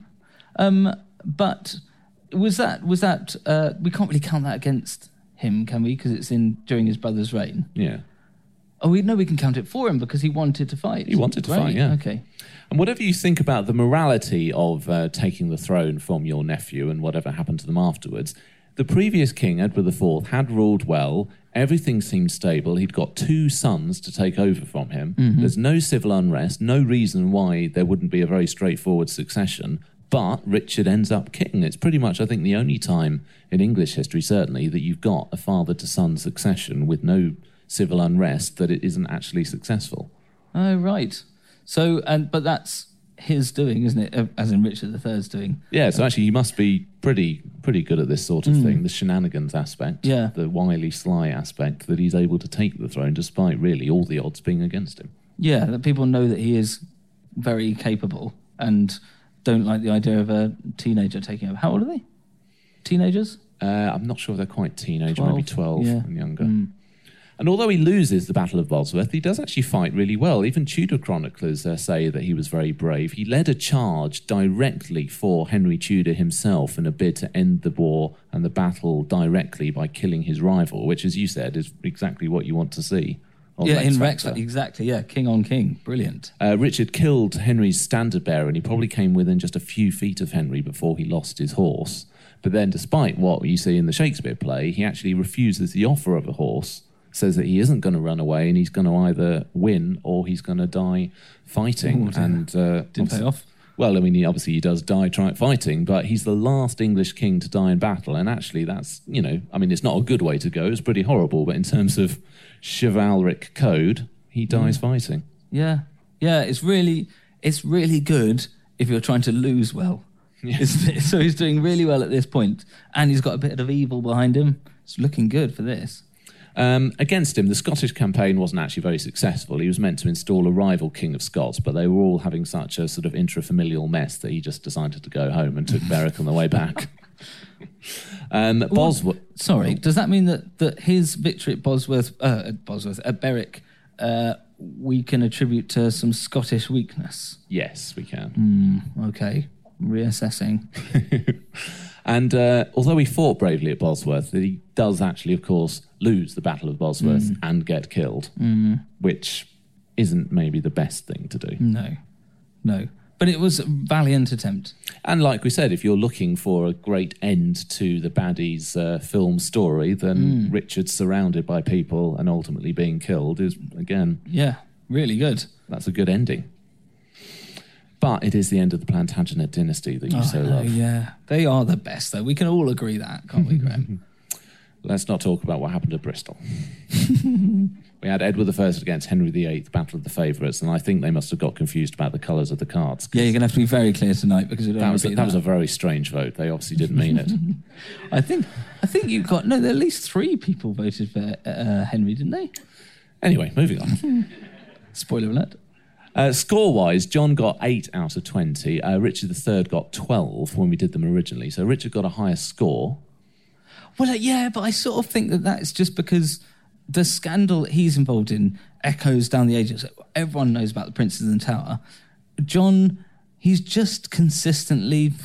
But was that we can't really count that against him, can we? Because it's during his brother's reign. Yeah. Oh, we can count it for him because he wanted to fight. He wanted to fight, yeah. Okay. And whatever you think about the morality of taking the throne from your nephew and whatever happened to them afterwards, the previous king, Edward IV, had ruled well. Everything seemed stable. He'd got 2 sons to take over from him. There's no civil unrest, no reason why there wouldn't be a very straightforward succession. But Richard ends up king. It's pretty much, I think, the only time in English history, certainly, that you've got a father-to-son succession with no civil unrest that it isn't actually successful. Oh, right. So, but that's his doing, isn't it? As in Richard III's doing. Yeah, so actually he must be pretty good at this sort of thing, the shenanigans aspect, the wily, sly aspect, that he's able to take the throne despite really all the odds being against him. Yeah, that people know that he is very capable and don't like the idea of a teenager taking over. How old are they? Teenagers? I'm not sure if they're quite teenage, maybe 12 and younger. And although he loses the Battle of Bosworth, he does actually fight really well. Even Tudor chroniclers say that he was very brave. He led a charge directly for Henry Tudor himself in a bid to end the war and the battle directly by killing his rival, which, as you said, is exactly what you want to see. In Rex Factor. Exactly, yeah. King on king. Brilliant. Richard killed Henry's standard bearer, and he probably came within just a few feet of Henry before he lost his horse. But then, despite what you see in the Shakespeare play, he actually refuses the offer of a horse says that he isn't going to run away and he's going to either win or he's going to die fighting. Didn't pay off. Well, I mean, he does die fighting, but he's the last English king to die in battle. And actually, that's, it's not a good way to go. It's pretty horrible. But in terms of chivalric code, he dies fighting. Yeah. Yeah, it's really good if you're trying to lose well. Yeah. So he's doing really well at this point, and he's got a bit of evil behind him. It's looking good for this. Against him, the Scottish campaign wasn't actually very successful. He was meant to install a rival King of Scots, but they were all having such a sort of intrafamilial mess that he just decided to go home and took Berwick on the way back. Bosworth. Sorry, does that mean that his victory at Berwick, we can attribute to some Scottish weakness? Yes, we can. Okay, reassessing. And although he fought bravely at Bosworth, he does actually, of course, lose the Battle of Bosworth and get killed, which isn't maybe the best thing to do. No. But it was a valiant attempt. And like we said, if you're looking for a great end to the baddie's film story, then Richard surrounded by people and ultimately being killed is, again... Yeah, really good. That's a good ending. But it is the end of the Plantagenet dynasty that you so love. Yeah, they are the best, though. We can all agree that, can't we, Graham? Let's not talk about what happened at Bristol. We had Edward I against Henry VIII, Battle of the Favourites, and I think they must have got confused about the colours of the cards. Yeah, you're going to have to be very clear tonight because we don't that was a very strange vote. They obviously didn't mean it. I think you got at least 3 people voted for Henry, didn't they? Anyway, moving on. Spoiler alert. Score-wise, John got 8 out of 20. Richard III got 12 when we did them originally. So Richard got a higher score. Well, yeah, but I sort of think that's just because the scandal that he's involved in echoes down the ages. Everyone knows about the Princes in the Tower. John, he's just consistently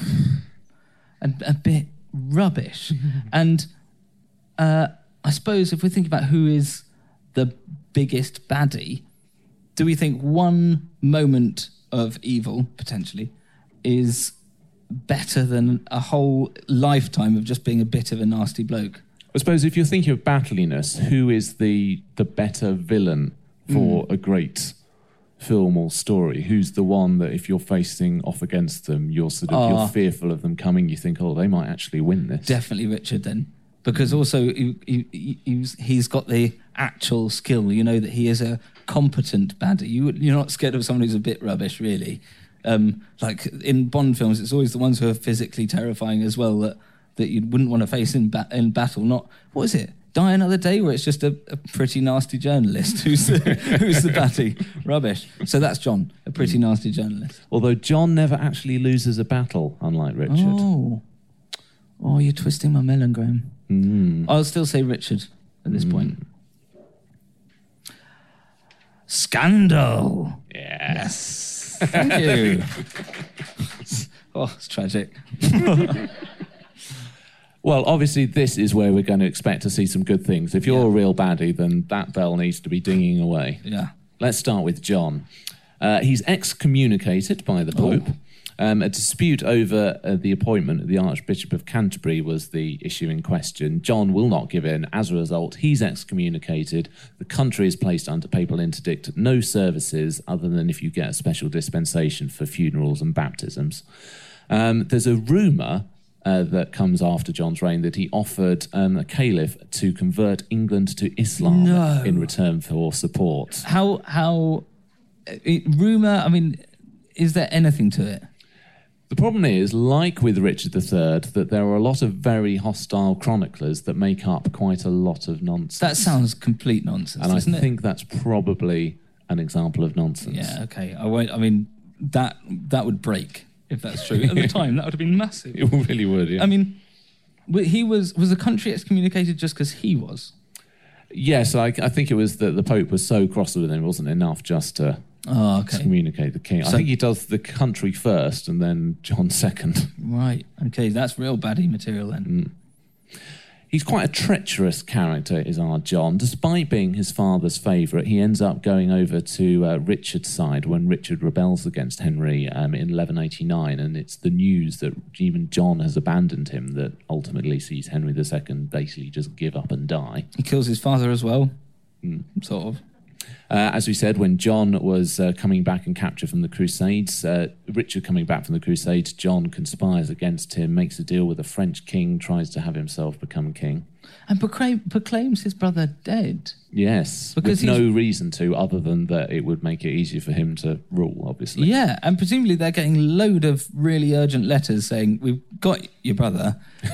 a bit rubbish. And I suppose if we think about who is the biggest baddie, do we think one moment of evil, potentially, is better than a whole lifetime of just being a bit of a nasty bloke? I suppose if you're thinking of battliness, who is the better villain for a great film or story? Who's the one that if you're facing off against them, you're you're fearful of them coming, you think, they might actually win this? Definitely Richard, then. Because also he's got the actual skill. You know that he is a competent baddie. You're not scared of someone who's a bit rubbish, really. Like in Bond films, it's always the ones who are physically terrifying as well that you wouldn't want to face in battle. Not, what is it, Die Another Day, where it's just a pretty nasty journalist who's the baddie. Rubbish. So that's John, a pretty nasty journalist. Although John never actually loses a battle, unlike Richard. Oh, you're twisting my melon, Graham. I'll still say Richard at this point. Scandal. Yes. Thank you. It's tragic. Well, obviously, this is where we're going to expect to see some good things. If you're a real baddie, then that bell needs to be dinging away. Yeah. Let's start with John. He's excommunicated by the Pope. A dispute over the appointment of the Archbishop of Canterbury was the issue in question. John will not give in. As a result, he's excommunicated. The country is placed under papal interdict. No services other than if you get a special dispensation for funerals and baptisms. There's a rumour that comes after John's reign that he offered a caliph to convert England to Islam in return for support. How rumour, I mean, is there anything to it? The problem is, like with Richard III, that there are a lot of very hostile chroniclers that make up quite a lot of nonsense. That sounds complete nonsense, doesn't it? And I think that's probably an example of nonsense. Yeah, okay. That would break if that's true. At the time, that would have been massive. It really would, yeah. I mean, he was the country excommunicated just because he was? Yes, I think it was that the Pope was so cross with him, it wasn't enough just to excommunicate the king. I think he does the country first and then John second. Right, okay, that's real baddie material then. He's quite a treacherous character, is our John. Despite being his father's favourite, he ends up going over to Richard's side when Richard rebels against Henry in 1189, and it's the news that even John has abandoned him that ultimately sees Henry II basically just give up and die. He kills his father as well. sort of. As we said, when John was coming back and captured from the Crusades, Richard coming back from the Crusades, John conspires against him, makes a deal with the French king, tries to have himself become king. And proclaims his brother dead. Yes, because with no reason to, other than that it would make it easier for him to rule, obviously. Yeah, and presumably they're getting a load of really urgent letters saying, we've got your brother,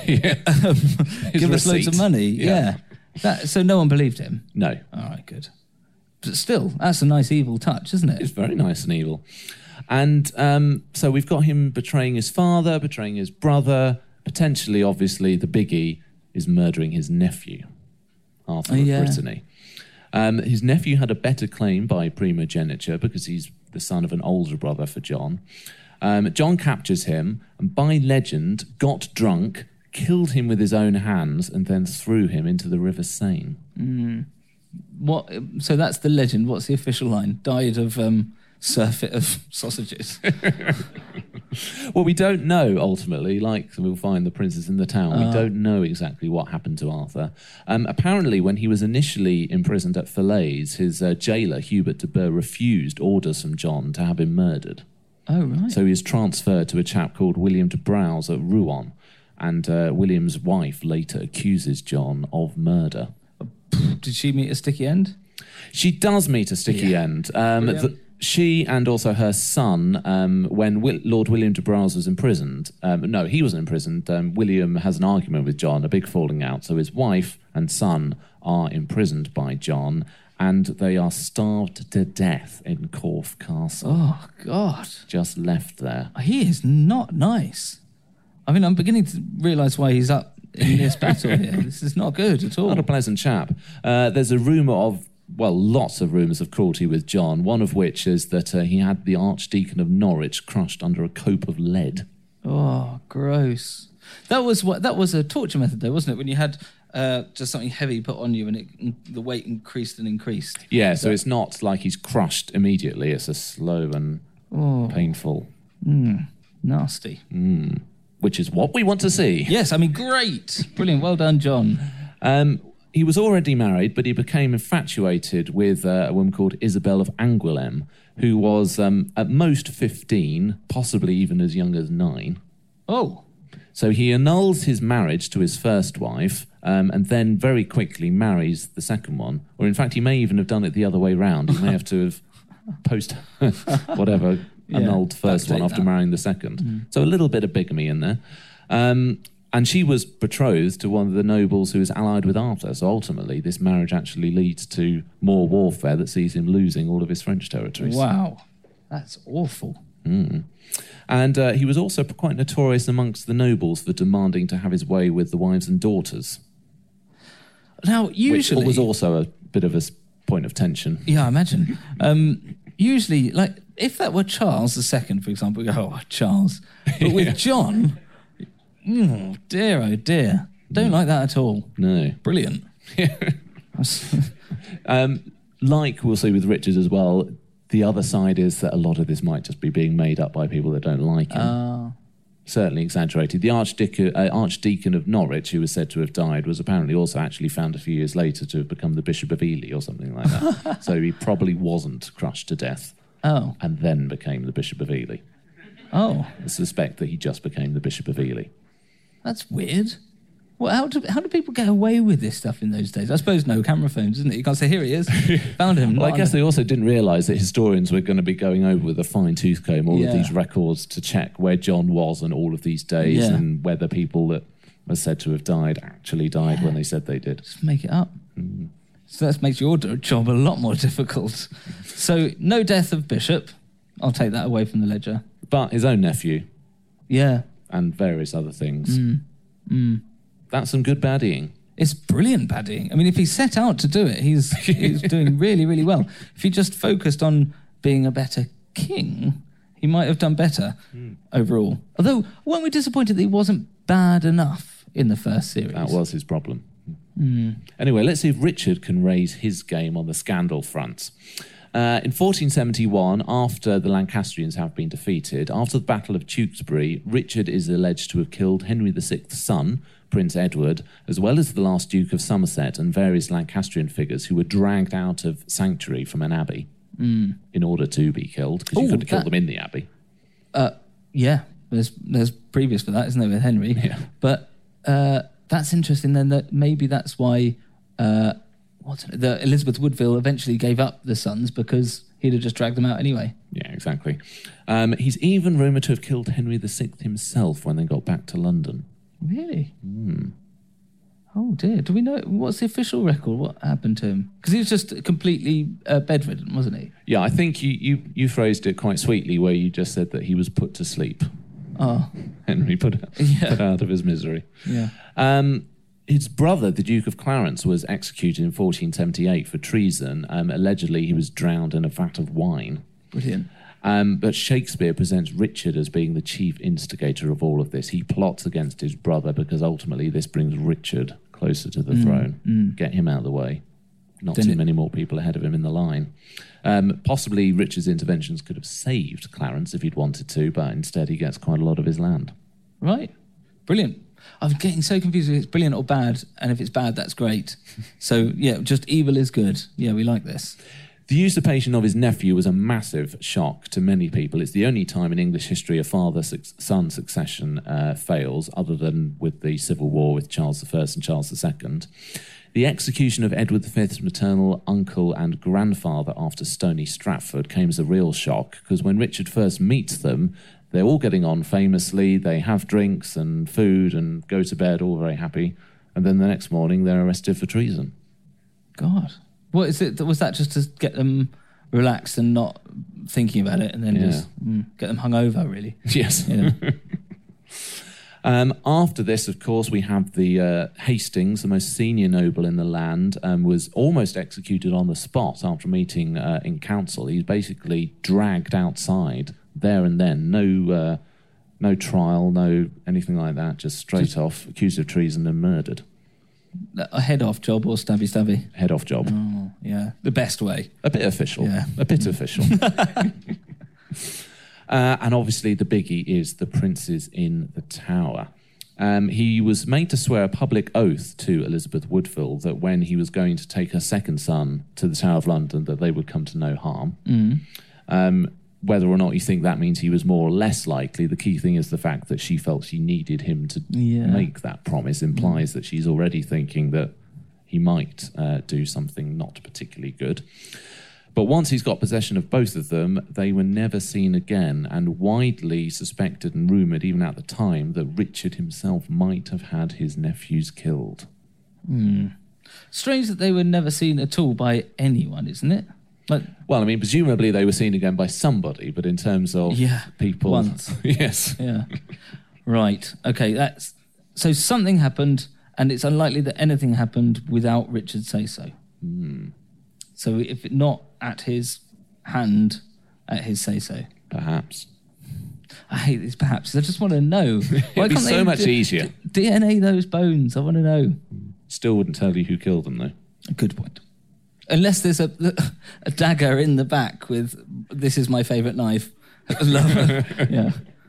give us loads of money. Yeah. So no one believed him? No. All right, good. But still, that's a nice evil touch, isn't it? It's very nice and evil. And so we've got him betraying his father, betraying his brother, potentially, obviously, the biggie is murdering his nephew, Arthur of Brittany. His nephew had a better claim by primogeniture because he's the son of an older brother for John. John captures him and, by legend, got drunk, killed him with his own hands, and then threw him into the River Seine. What? So that's the legend. What's the official line? Died of surfeit of sausages. Well, we don't know, ultimately, like we'll find the Princes in the Town. We don't know exactly what happened to Arthur. Apparently, when he was initially imprisoned at Falaise, his jailer, Hubert de Burgh, refused orders from John to have him murdered. Oh, right. So he was transferred to a chap called William de Braose at Rouen, and William's wife later accuses John of murder. Did she meet a sticky end? She does meet a sticky end. She and also her son, when Lord William de Braose was imprisoned, no, he wasn't imprisoned, William has an argument with John, a big falling out, so his wife and son are imprisoned by John, and they are starved to death in Corfe Castle. Oh, God. Just left there. He is not nice. I mean, I'm beginning to realise why he's up in this battle here. This is not good at all. Not a pleasant chap. There's a rumour of, well, lots of rumours of cruelty with John, one of which is that he had the Archdeacon of Norwich crushed under a cope of lead. Oh, gross. That was a torture method, though, wasn't it? When you had just something heavy put on you and the weight increased and increased. Yeah, so it's not like he's crushed immediately. It's a slow and painful. Nasty. Which is what we want to see. Yes, I mean, great. Brilliant. Well done, John. He was already married, but he became infatuated with a woman called Isabel of Angoulême, who was at most 15, possibly even as young as 9. Oh. So he annuls his marriage to his first wife, and then very quickly marries the second one. Or in fact, he may even have done it the other way round. He may have to have annulled the first one after marrying the second. So a little bit of bigamy in there. And she was betrothed to one of the nobles who was allied with Arthur. So ultimately, this marriage actually leads to more warfare that sees him losing all of his French territories. Wow. That's awful. And he was also quite notorious amongst the nobles for demanding to have his way with the wives and daughters. Now, usually... Which was also a bit of a point of tension. Yeah, I imagine. Usually, like, if that were Charles II, for example, we go, oh, Charles. But with John... Oh dear. Don't like that at all. No. Brilliant. Like we'll see with Richard as well, the other side is that a lot of this might just be being made up by people that don't like him. Certainly exaggerated. The Archdeacon of Norwich, who was said to have died, was apparently also actually found a few years later to have become the Bishop of Ely or something like that. So he probably wasn't crushed to death. Oh. And then became the Bishop of Ely. Oh. I suspect that he just became the Bishop of Ely. That's weird. Well, how do people get away with this stuff in those days? I suppose no camera phones, isn't it? You can't say, here he is, found him. Well, I guess they also didn't realise that historians were going to be going over with a fine-tooth comb all of these records to check where John was on all of these days and whether people that are said to have died actually died when they said they did. Just make it up. So that makes your job a lot more difficult. So, no death of Bishop. I'll take that away from the ledger. But his own nephew. Yeah. And various other things. That's some good baddying. It's brilliant baddying. I mean, if he set out to do it, he's doing really, really well. If he just focused on being a better king, he might have done better overall. Although, weren't we disappointed that he wasn't bad enough in the first series? That was his problem. Anyway, let's see if Richard can raise his game on the scandal front. In 1471, after the Lancastrians have been defeated, after the Battle of Tewkesbury, Richard is alleged to have killed Henry VI's son, Prince Edward, as well as the last Duke of Somerset and various Lancastrian figures who were dragged out of sanctuary from an abbey in order to be killed, because you couldn't kill them in the abbey. Yeah, there's previous for that, isn't there, with Henry? Yeah. But that's interesting then, that maybe that's why the Elizabeth Woodville eventually gave up the sons, because he'd have just dragged them out anyway. Yeah, exactly. He's even rumoured to have killed Henry VI himself when they got back to London. Really? Oh dear. Do we know what's the official record? What happened to him? Because he was just completely bedridden, wasn't he? Yeah, I think you phrased it quite sweetly, where you just said that he was put to sleep. Oh. Henry put out of his misery. Yeah. His brother, the Duke of Clarence, was executed in 1478 for treason. Allegedly, he was drowned in a vat of wine. Brilliant. But Shakespeare presents Richard as being the chief instigator of all of this. He plots against his brother because ultimately this brings Richard closer to the throne. Get him out of the way. Not too many more people ahead of him in the line. Possibly Richard's interventions could have saved Clarence if he'd wanted to, but instead he gets quite a lot of his land. Right. Brilliant. I'm getting so confused if it's brilliant or bad, and if it's bad, that's great. So, yeah, just evil is good. Yeah, we like this. The usurpation of his nephew was a massive shock to many people. It's the only time in English history a father-son succession fails, other than with the Civil War with Charles I and Charles II. The execution of Edward V's maternal uncle and grandfather after Stony Stratford came as a real shock, because when Richard first meets them, they're all getting on famously, they have drinks and food and go to bed, all very happy, and then the next morning they're arrested for treason. God. What is it? Was that just to get them relaxed and not thinking about it, and then just get them hungover, really? Yes. Yeah. After this, of course, we have the Hastings, the most senior noble in the land, was almost executed on the spot after meeting in council. He's basically dragged outside there and then. No trial, no anything like that, just straight off, accused of treason and murdered. A head-off job or stabby-stabby? Head-off job. Oh, yeah. The best way. A bit official. Yeah. A bit official. And obviously the biggie is the princes in the Tower. He was made to swear a public oath to Elizabeth Woodville that when he was going to take her second son to the Tower of London, that they would come to no harm. Whether or not you think that means he was more or less likely, the key thing is the fact that she felt she needed him to make that promise implies that she's already thinking that he might do something not particularly good. But once he's got possession of both of them, they were never seen again, and widely suspected and rumoured, even at the time, that Richard himself might have had his nephews killed. Strange that they were never seen at all by anyone, isn't it? Well, I mean, presumably they were seen again by somebody, but in terms of people... once. Yes. Yeah. Right. Okay, so something happened, and it's unlikely that anything happened without Richard say so. So if not at his hand, at his say-so. Perhaps. I hate this perhaps. I just want to know. It'd be so much easier. DNA those bones. I want to know. Still wouldn't tell you who killed them, though. A good point. Unless there's a dagger in the back with, this is my favourite knife. Yeah.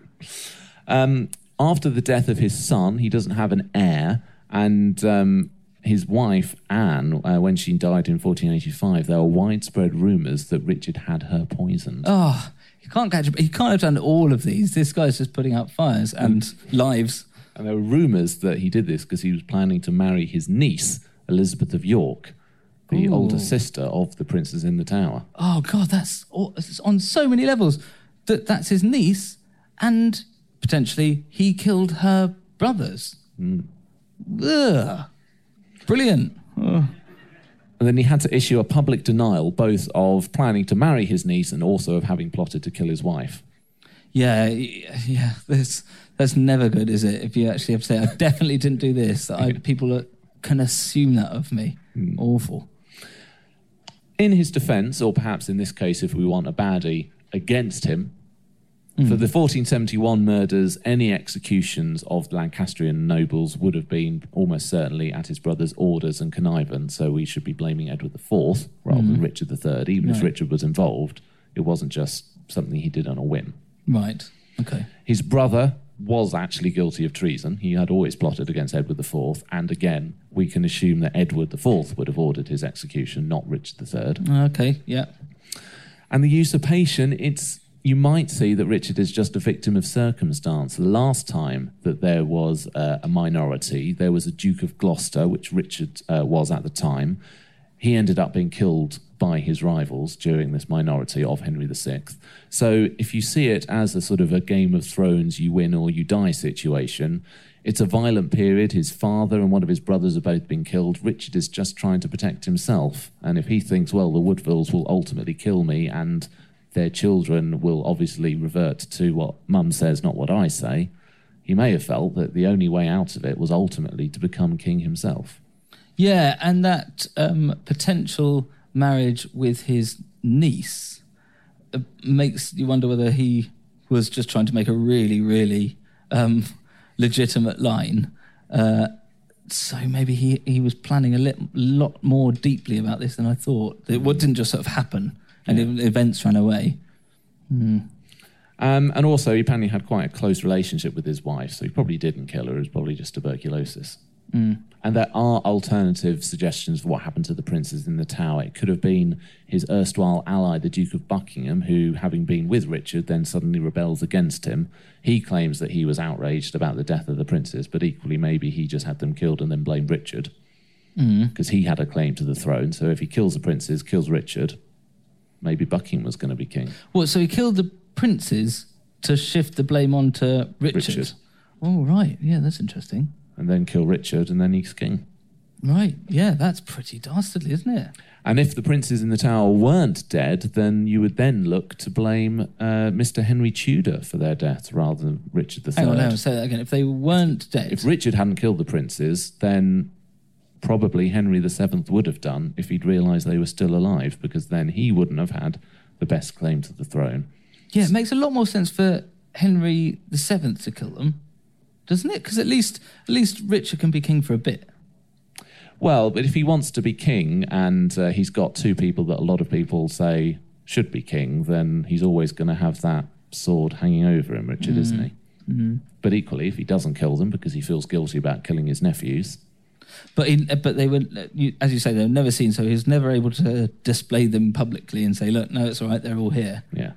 After the death of his son, he doesn't have an heir, and his wife, Anne, when she died in 1485, there were widespread rumours that Richard had her poisoned. Oh, he can't have done all of these. This guy's just putting out fires and lives. And there were rumours that he did this because he was planning to marry his niece, Elizabeth of York, the older sister of the princes in the Tower. Oh, God, that's on so many levels. That's his niece, and potentially he killed her brothers. Ugh. Brilliant. And then he had to issue a public denial both of planning to marry his niece and also of having plotted to kill his wife. Yeah. That's never good, is it? If you actually have to say, I definitely didn't do this. People can assume that of me. Awful. In his defence, or perhaps in this case, if we want a baddie, against him, for the 1471 murders, any executions of the Lancastrian nobles would have been almost certainly at his brother's orders and connivance, so we should be blaming Edward IV rather than Richard III. Even if Richard was involved, it wasn't just something he did on a whim. Right, okay. His brother, was actually guilty of treason. He had always plotted against Edward IV, and again, we can assume that Edward IV would have ordered his execution, not Richard III. Okay, yeah. And the usurpation, you might see that Richard is just a victim of circumstance. The last time that there was a minority, there was a Duke of Gloucester, which Richard was at the time. He ended up being killed by his rivals during this minority of Henry VI. So if you see it as a sort of a Game of Thrones, you win or you die situation, it's a violent period. His father and one of his brothers have both been killed. Richard is just trying to protect himself. And if he thinks, well, the Woodvilles will ultimately kill me and their children will obviously revert to what Mum says, not what I say, he may have felt that the only way out of it was ultimately to become king himself. Yeah, and that potential marriage with his niece makes you wonder whether he was just trying to make a really, really legitimate line. So maybe he was planning a lot more deeply about this than I thought. It didn't just sort of happen, and events ran away. And also, he apparently had quite a close relationship with his wife, so he probably didn't kill her. It was probably just tuberculosis. And there are alternative suggestions for what happened to the princes in the Tower. It could have been his erstwhile ally, the Duke of Buckingham, who, having been with Richard, then suddenly rebels against him. He claims that he was outraged about the death of the princes, but equally maybe he just had them killed and then blamed Richard, because he had a claim to the throne. So if he kills the princes, kills Richard, maybe Buckingham was going to be king. Well, so he killed the princes to shift the blame onto Richard. Oh, right. Yeah, that's interesting. And then kill Richard, and then he's king. Right, yeah, that's pretty dastardly, isn't it? And if the princes in the Tower weren't dead, then you would then look to blame Mr. Henry Tudor for their death rather than Richard III. Hang on, say that again. If they weren't dead... If Richard hadn't killed the princes, then probably Henry VII would have done if he'd realised they were still alive, because then he wouldn't have had the best claim to the throne. Yeah, it makes a lot more sense for Henry VII to kill them, doesn't it? Because at least Richard can be king for a bit. Well, but if he wants to be king and he's got two people that a lot of people say should be king, then he's always going to have that sword hanging over him, Richard, isn't he? Mm-hmm. But equally, if he doesn't kill them because he feels guilty about killing his nephews... But they were, as you say, they were never seen, so he was never able to display them publicly and say, look, no, it's all right, they're all here. Yeah.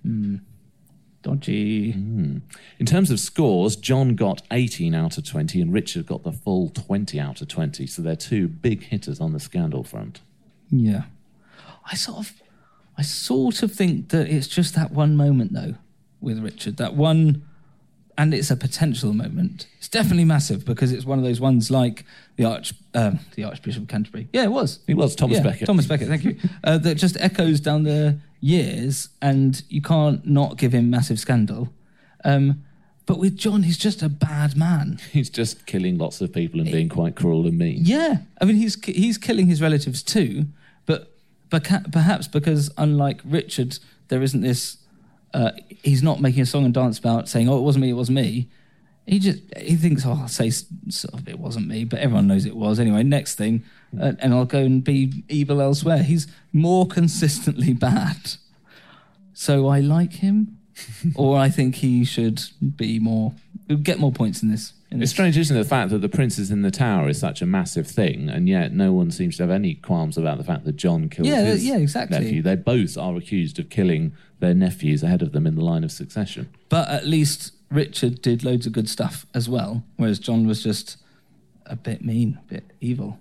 Dodgy. In terms of scores, John got 18 out of 20 and Richard got the full 20 out of 20. So they're two big hitters on the scandal front. Yeah. I sort of think that it's just that one moment, though, with Richard. That one, and it's a potential moment. It's definitely massive because it's one of those ones like the Archbishop of Canterbury. Yeah, it was. He was, Thomas Becket. Thomas Becket, thank you. That just echoes down the years, and you can't not give him massive scandal. But with John, he's just a bad man. He's just killing lots of people and being quite cruel and mean. Yeah, I mean, he's killing his relatives too, but perhaps because, unlike Richard, there isn't this... he's not making a song and dance about saying, oh, it wasn't me. He thinks, oh, I'll say sort of it wasn't me, but everyone knows it was. Anyway, next thing, and I'll go and be evil elsewhere. He's more consistently bad. So I like him, or I think he should get more points in this. It's strange, isn't it, the fact that the Princes in the Tower is such a massive thing, and yet no one seems to have any qualms about the fact that John killed his nephew. They both are accused of killing their nephews ahead of them in the line of succession. But at least Richard did loads of good stuff as well, whereas John was just a bit mean, a bit evil.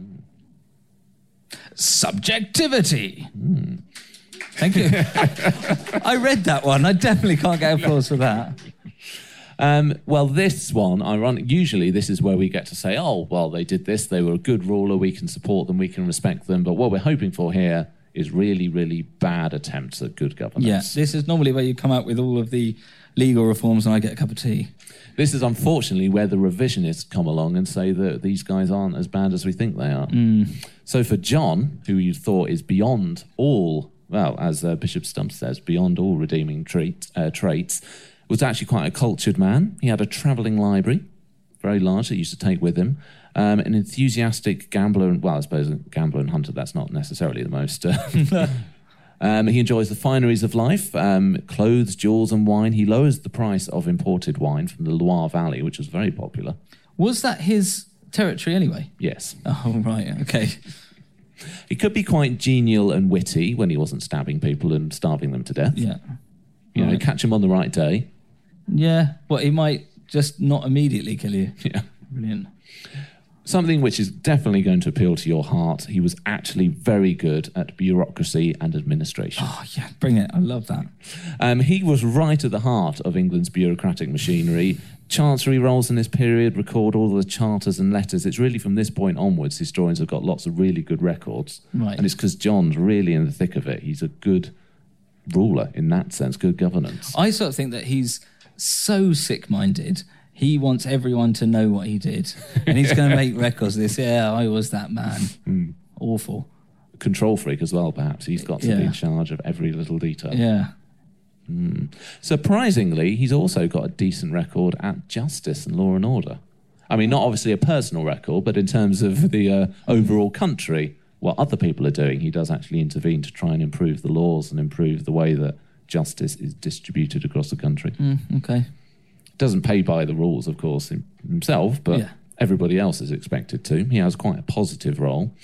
Subjectivity. Thank you. I read that one. I definitely can't get applause for that. Well, this one, usually this is where we get to say, oh, well, they did this, they were a good ruler, we can support them, we can respect them. But what we're hoping for here is really, really bad attempts at good governance. Yeah, this is normally where you come out with all of the legal reforms and I get a cup of tea. This is unfortunately where the revisionists come along and say that these guys aren't as bad as we think they are. So for John, who you thought is beyond all, well, as Bishop Stump says, beyond all redeeming traits, was actually quite a cultured man. He had a travelling library, very large, that he used to take with him. An enthusiastic gambler, well, I suppose a gambler and hunter, that's not necessarily the most He enjoys the fineries of life, clothes, jewels and wine. He lowers the price of imported wine from the Loire Valley, which was very popular. Was that his territory anyway? Yes. Oh, right, okay. He could be quite genial and witty when he wasn't stabbing people and starving them to death. Yeah. You know, catch him on the right day. Yeah, well, he might just not immediately kill you. Yeah. Brilliant. Something which is definitely going to appeal to your heart. He was actually very good at bureaucracy and administration. Oh, yeah, bring it. I love that. He was right at the heart of England's bureaucratic machinery. Chancery rolls in this period record all the charters and letters. It's really from this point onwards, historians have got lots of really good records. Right. And it's because John's really in the thick of it. He's a good ruler in that sense, good governance. I sort of think that he's so sick-minded. He wants everyone to know what he did. And he's going to make records of this. Yeah, I was that man. Awful. Control freak as well, perhaps. He's got to be in charge of every little detail. Yeah. Surprisingly, he's also got a decent record at justice and law and order. I mean, not obviously a personal record, but in terms of the overall country, what other people are doing, he does actually intervene to try and improve the laws and improve the way that justice is distributed across the country. Okay. Doesn't play by the rules, of course, himself, but everybody else is expected to. He has quite a positive role.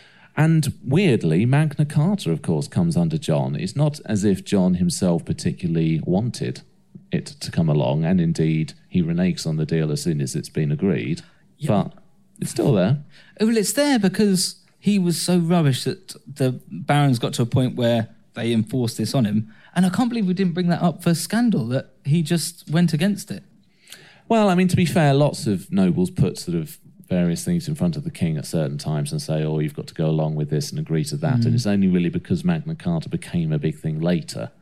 And weirdly, Magna Carta, of course, comes under John. It's not as if John himself particularly wanted it to come along, and indeed he reneges on the deal as soon as it's been agreed. But it's still there. Well, it's there because he was so rubbish that the barons got to a point where they enforced this on him. And I can't believe we didn't bring that up for scandal, that he just went against it. Well, I mean, to be fair, lots of nobles put sort of various things in front of the king at certain times and say, oh, you've got to go along with this and agree to that. And it's only really because Magna Carta became a big thing later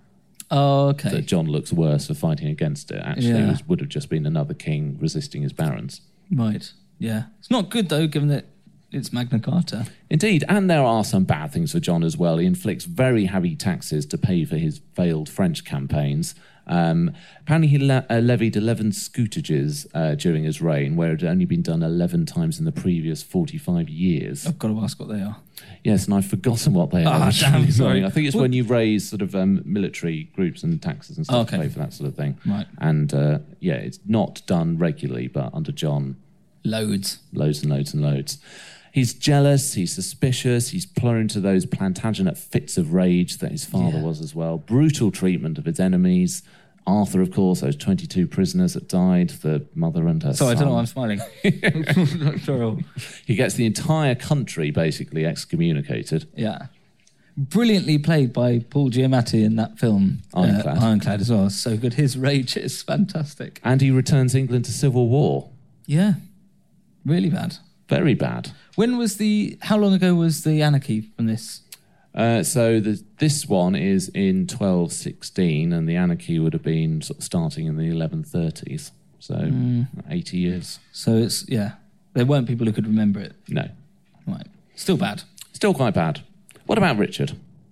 that John looks worse for fighting against it. Actually, it would have just been another king resisting his barons. Right, yeah. It's not good, though, given that it's Magna Carta. Indeed, and there are some bad things for John as well. He inflicts very heavy taxes to pay for his failed French campaigns. Apparently he levied 11 scutages during his reign, where it had only been done 11 times in the previous 45 years. I've got to ask what they are. Yes, and I've forgotten what they are. Damn, sorry. I think it's when you raise sort of military groups and taxes and stuff to pay for that sort of thing. Right. And it's not done regularly, but under John... Loads and loads. He's jealous, he's suspicious, he's prone to those Plantagenet fits of rage that his father was as well. Brutal treatment of his enemies. Arthur, of course, those 22 prisoners that died, the mother and her son. I don't know why I'm smiling. Not sure. He gets the entire country basically excommunicated. Yeah. Brilliantly played by Paul Giamatti in that film. Ironclad as well. So good. His rage is fantastic. And he returns England to civil war. Yeah. Really bad. Very bad. How long ago was the anarchy from this? This one is in 1216, and the anarchy would have been sort of starting in the 1130s. So 80 years. So there weren't people who could remember it. No. Right. Still bad. Still quite bad. What about Richard?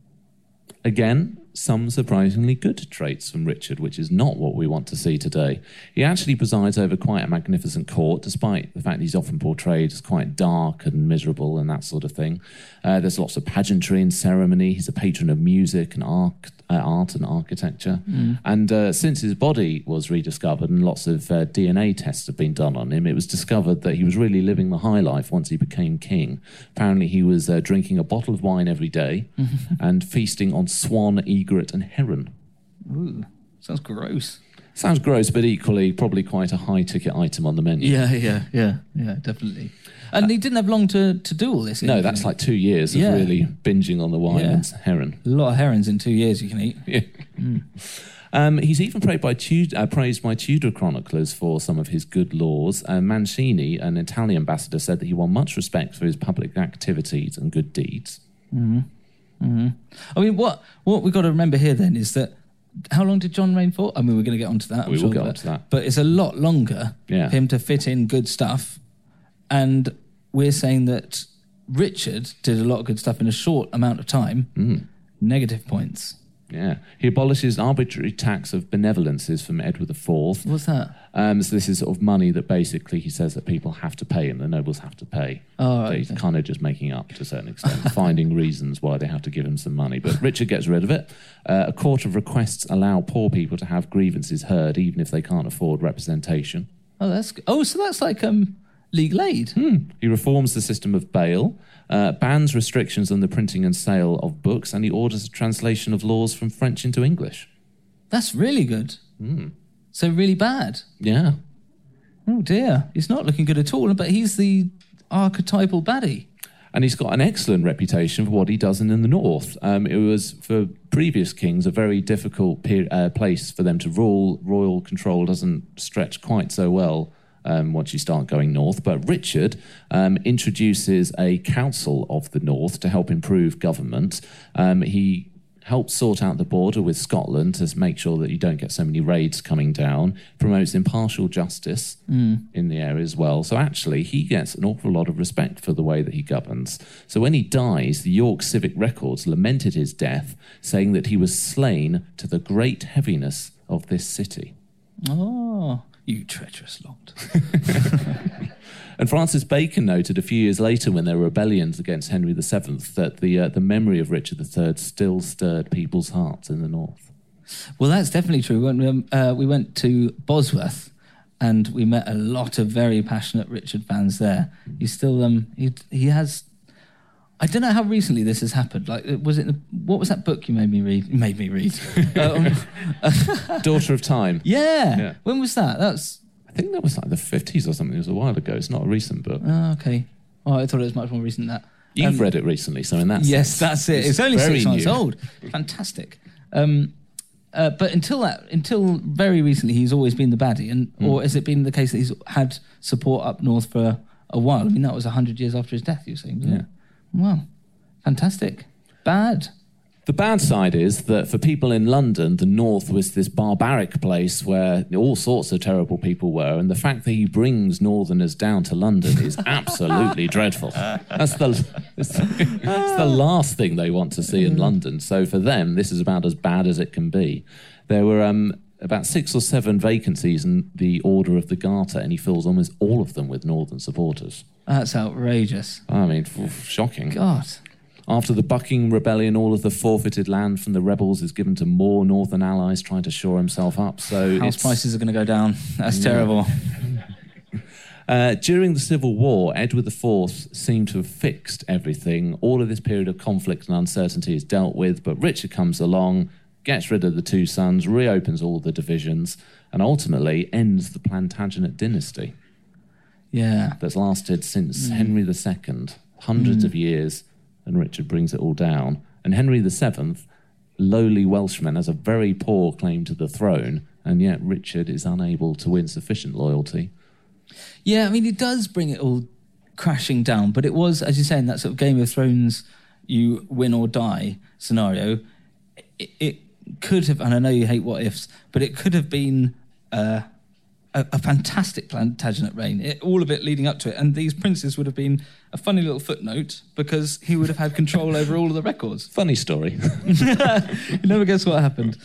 Again, some surprisingly good traits from Richard, which is not what we want to see today. He actually presides over quite a magnificent court, despite the fact he's often portrayed as quite dark and miserable and that sort of thing. There's lots of pageantry and ceremony. He's a patron of music and art and architecture. And since his body was rediscovered and lots of DNA tests have been done on him, it was discovered that he was really living the high life once he became king. Apparently he was drinking a bottle of wine every day and feasting on swan, egret and heron. Ooh, sounds gross. Sounds gross, but equally probably quite a high-ticket item on the menu. Yeah, definitely. And he didn't have long to do all this. No, that's like 2 years of really binging on the wine and heron. A lot of herons in 2 years you can eat. Yeah. He's even praised by Tudor chroniclers for some of his good laws. Mancini, an Italian ambassador, said that he won much respect for his public activities and good deeds. I mean, what we've got to remember here then is that how long did John reign for? I mean, we're going to get onto that. We will get onto that. But it's a lot longer for him to fit in good stuff. And we're saying that Richard did a lot of good stuff in a short amount of time. Negative points. Yeah. He abolishes arbitrary tax of benevolences from Edward IV. What's that? So this is sort of money that basically he says that people have to pay and the nobles have to pay. Oh, So right. he's kind of just making up to a certain extent, finding reasons why they have to give him some money. But Richard gets rid of it. A court of requests allow poor people to have grievances heard even if they can't afford representation. Oh, that's good. Oh, so that's like legal aid. He reforms the system of bail, bans restrictions on the printing and sale of books, and he orders a translation of laws from French into English. That's really good. So really bad. Yeah. Oh dear, he's not looking good at all. But he's the archetypal baddie. And he's got an excellent reputation for what he does in the north. It was, for previous kings, a very difficult place for them to rule. Royal control doesn't stretch quite so well once you start going north. But Richard introduces a council of the north to help improve government. He helps sort out the border with Scotland to make sure that you don't get so many raids coming down, promotes impartial justice in the area as well. So actually, he gets an awful lot of respect for the way that he governs. So when he dies, the York Civic Records lamented his death, saying that he was slain to the great heaviness of this city. Oh, you treacherous lot. And Francis Bacon noted a few years later, when there were rebellions against Henry VII, that the memory of Richard III still stirred people's hearts in the north. Well, that's definitely true. When we went to Bosworth, and we met a lot of very passionate Richard fans there. He's still he has. I don't know how recently this has happened. Like, was it what was that book you made me read? You made me read. Daughter of Time. Yeah. When was that? I think that was like the 50s or something. It was a while ago. It's not a recent book. Oh, okay. Oh, I thought it was much more recent than that. You've read it recently, so in that yes, sense, that's it. It's only 6 months new. old. Fantastic. But until very recently, he's always been the baddie, or has it been the case that he's had support up north for a while? I mean, that was 100 years after his death, you were saying, wasn't it? Wow, fantastic. Bad. The bad side is that for people in London, the north was this barbaric place where all sorts of terrible people were, and the fact that he brings northerners down to London is absolutely dreadful. It's the last thing they want to see in London. So for them, this is about as bad as it can be. There were about 6 or 7 vacancies in the Order of the Garter, and he fills almost all of them with northern supporters. That's outrageous. I mean, shocking. God. After the Bucking Rebellion, all of the forfeited land from the rebels is given to more northern allies trying to shore himself up. So house prices are going to go down. That's terrible. During the Civil War, Edward IV seemed to have fixed everything. All of this period of conflict and uncertainty is dealt with, but Richard comes along, gets rid of the 2 sons, reopens all the divisions, and ultimately ends the Plantagenet dynasty. Yeah. That's lasted since Henry II, hundreds of years. And Richard brings it all down. And Henry VII, lowly Welshman, has a very poor claim to the throne, and yet Richard is unable to win sufficient loyalty. Yeah, I mean, it does bring it all crashing down, but it was, as you say, in that sort of Game of Thrones, you win or die scenario, it could have, and I know you hate what ifs, but it could have been a fantastic Plantagenet reign, all of it leading up to it. And these princes would have been a funny little footnote because he would have had control over all of the records. Funny story. You never guess what happened.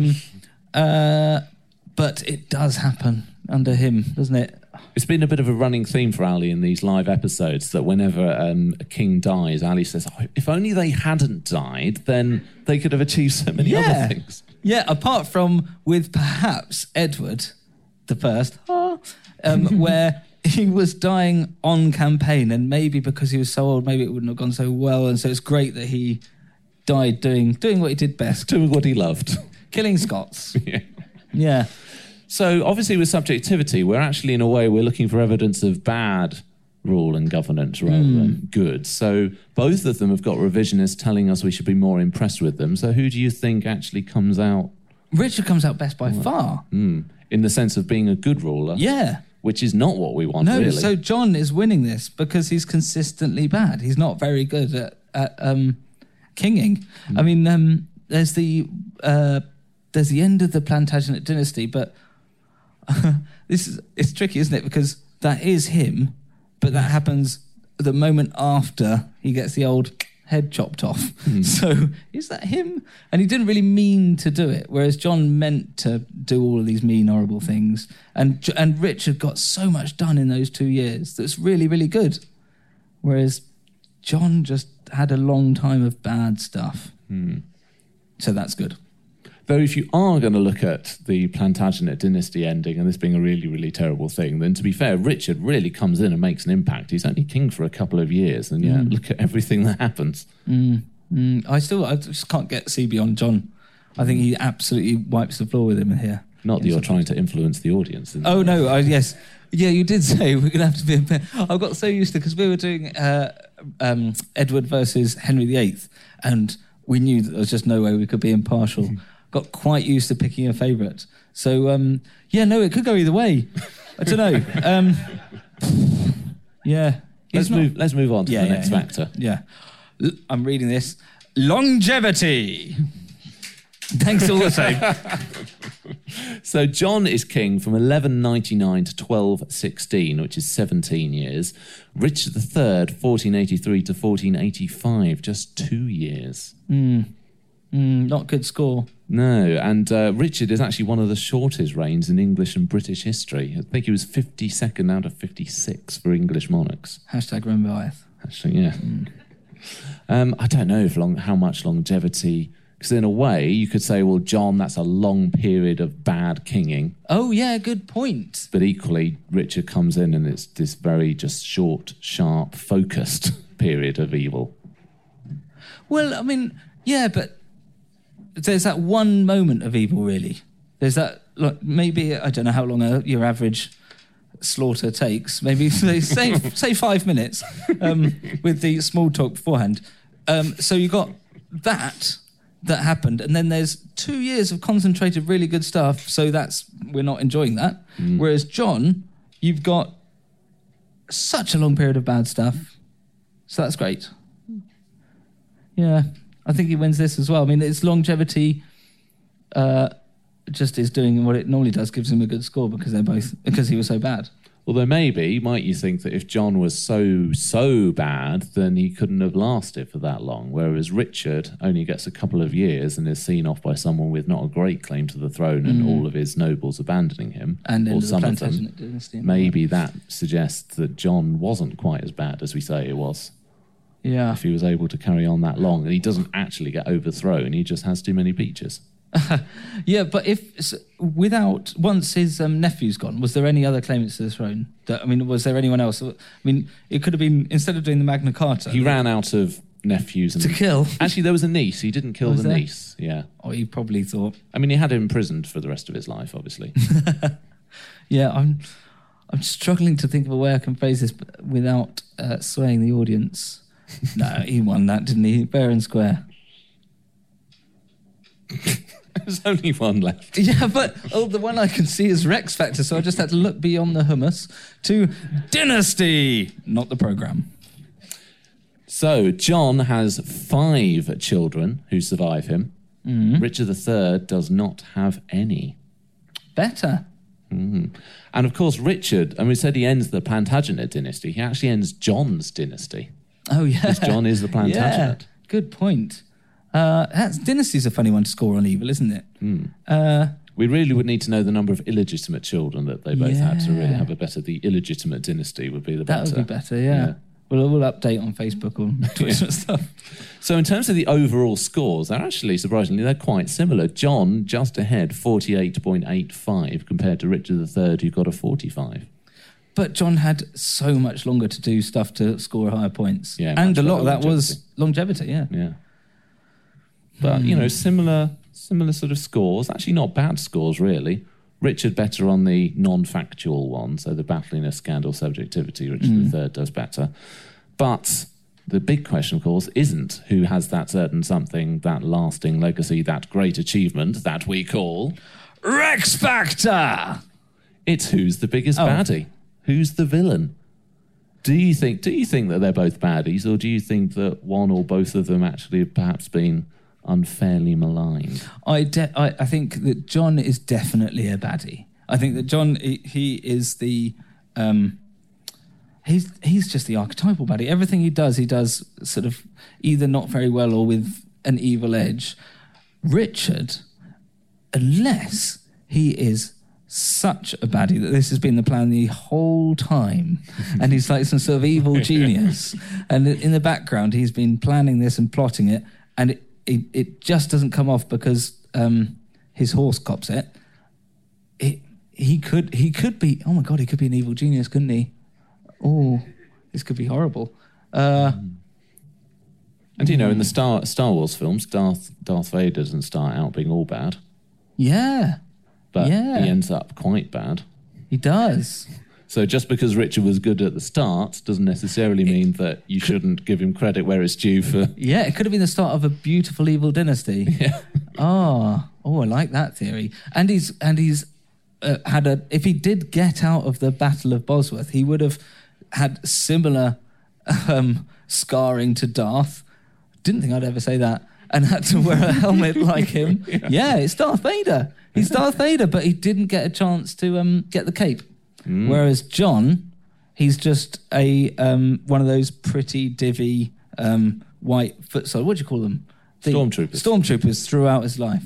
But it does happen under him, doesn't it? It's been a bit of a running theme for Ali in these live episodes that whenever a king dies, Ali says, if only they hadn't died, then they could have achieved so many other things. Yeah, apart from with perhaps Edward the First, where he was dying on campaign, and maybe because he was so old, maybe it wouldn't have gone so well, and so it's great that he died doing what he did best. Doing what he loved. Killing Scots. Yeah. So obviously with subjectivity, we're actually, in a way, we're looking for evidence of bad rule and governance rather than good. So both of them have got revisionists telling us we should be more impressed with them. So who do you think actually comes out? Richard comes out best by far. In the sense of being a good ruler. Yeah. Which is not what we want, really. So John is winning this because he's consistently bad. He's not very good at kinging. I mean, there's the end of the Plantagenet dynasty, but it's tricky, isn't it? Because that is him, but that happens the moment after he gets the old head chopped off. So is that him? And he didn't really mean to do it, whereas John meant to do all of these mean, horrible things. And Richard got so much done in those 2 years that's really, really good. Whereas John just had a long time of bad stuff. So that's good. Though if you are going to look at the Plantagenet dynasty ending and this being a really, really terrible thing, then to be fair, Richard really comes in and makes an impact. He's only king for a couple of years, and yeah, look at everything that happens. I just can't get CB on John. I think he absolutely wipes the floor with him here. Not that you're trying to influence the audience. Oh, no, yes. Yeah, you did say we're going to have to be a bit... I got so used to... Because we were doing Edward versus Henry VIII, and we knew that there was just no way we could be impartial. Got quite used to picking a favourite. So, it could go either way. I don't know. Let's move on to the next factor. Yeah. I'm reading this. Longevity. Thanks all the same. So John is king from 1199 to 1216, which is 17 years. Richard III, 1483 to 1485, just 2 years. Not good score. No, and Richard is actually one of the shortest reigns in English and British history. I think he was 52nd out of 56 for English monarchs. Hashtag Glenboyeth. Yeah. I don't know how much longevity... Because in a way, you could say, well, John, that's a long period of bad kinging. Oh, yeah, good point. But equally, Richard comes in and it's this very just short, sharp, focused period of evil. Well, I mean, yeah, but there's that one moment of evil, really. There's that, like, maybe, I don't know how long your average slaughter takes. Maybe, say 5 minutes with the small talk beforehand. So you got that happened, and then there's 2 years of concentrated really good stuff, so we're not enjoying that. Whereas John, you've got such a long period of bad stuff, so that's great. Yeah, I think he wins this as well. I mean, it's longevity just is doing what it normally does, gives him a good score because he was so bad. Although maybe, might you think that if John was so bad, then he couldn't have lasted for that long, whereas Richard only gets a couple of years and is seen off by someone with not a great claim to the throne and all of his nobles abandoning him, and or some of them. Dynasty, maybe that suggests that John wasn't quite as bad as we say it was. Yeah. If he was able to carry on that long, and he doesn't actually get overthrown, he just has too many peaches. Yeah, but once his nephew's gone, was there any other claimants to the throne? Was there anyone else? I mean, it could have been, instead of doing the Magna Carta... He ran out of nephews. To kill? Actually, there was a niece. He didn't kill the niece, yeah. Oh, he probably thought... I mean, he had him imprisoned for the rest of his life, obviously. Yeah, I'm struggling to think of a way I can phrase this without swaying the audience. No, he won that, didn't he? Fair and square. There's only one left. Yeah, but the one I can see is Rex Factor, so I just had to look beyond the hummus to Dynasty, not the programme. So, John has 5 children who survive him. Richard III does not have any. Better. And of course, Richard, and we said he ends the Plantagenet dynasty, he actually ends John's dynasty. Oh, yeah. Because John is the Plantagenet. Yeah, good point. Dynasty's a funny one to score on evil, isn't it? We really would need to know the number of illegitimate children that they both had to really have the illegitimate dynasty would be the better. That would be better, yeah. We'll update on Facebook or Twitter and stuff. So in terms of the overall scores, they're actually, surprisingly, they're quite similar. John just ahead, 48.85, compared to Richard III, who got a 45. But John had so much longer to do stuff to score higher points. Yeah, and a lot of that was longevity, yeah. But, similar sort of scores. Actually, not bad scores, really. Richard better on the non-factual one, so the battliness, scandal, subjectivity. Richard III does better. But the big question, of course, isn't who has that certain something, that lasting legacy, that great achievement that we call... Rex Factor! It's who's the biggest baddie? Who's the villain? Do you think that they're both baddies, or do you think that one or both of them actually have perhaps been unfairly maligned? I think that John is definitely a baddie. I think that John, he is the he's just the archetypal baddie. Everything he does sort of either not very well or with an evil edge. Richard, unless he is such a baddie that this has been the plan the whole time, and he's like some sort of evil genius, and in the background he's been planning this and plotting it, and it just doesn't come off because his horse cops it. He could be, oh my God, he could be an evil genius, couldn't he? Oh, this could be horrible. And in the Star Wars films, Darth Vader doesn't start out being all bad. Yeah. But he ends up quite bad. He does. So just because Richard was good at the start doesn't necessarily mean that you shouldn't give him credit where it's due for... Yeah, it could have been the start of a beautiful evil dynasty. Yeah. Oh, I like that theory. And he's if he did get out of the Battle of Bosworth, he would have had similar scarring to Darth. Didn't think I'd ever say that. And had to wear a helmet like him. Yeah, it's Darth Vader. He's Darth Vader, but he didn't get a chance to get the cape. Whereas John, he's just a one of those pretty divvy white foot soldiers. What do you call them? Stormtroopers. Stormtroopers throughout his life.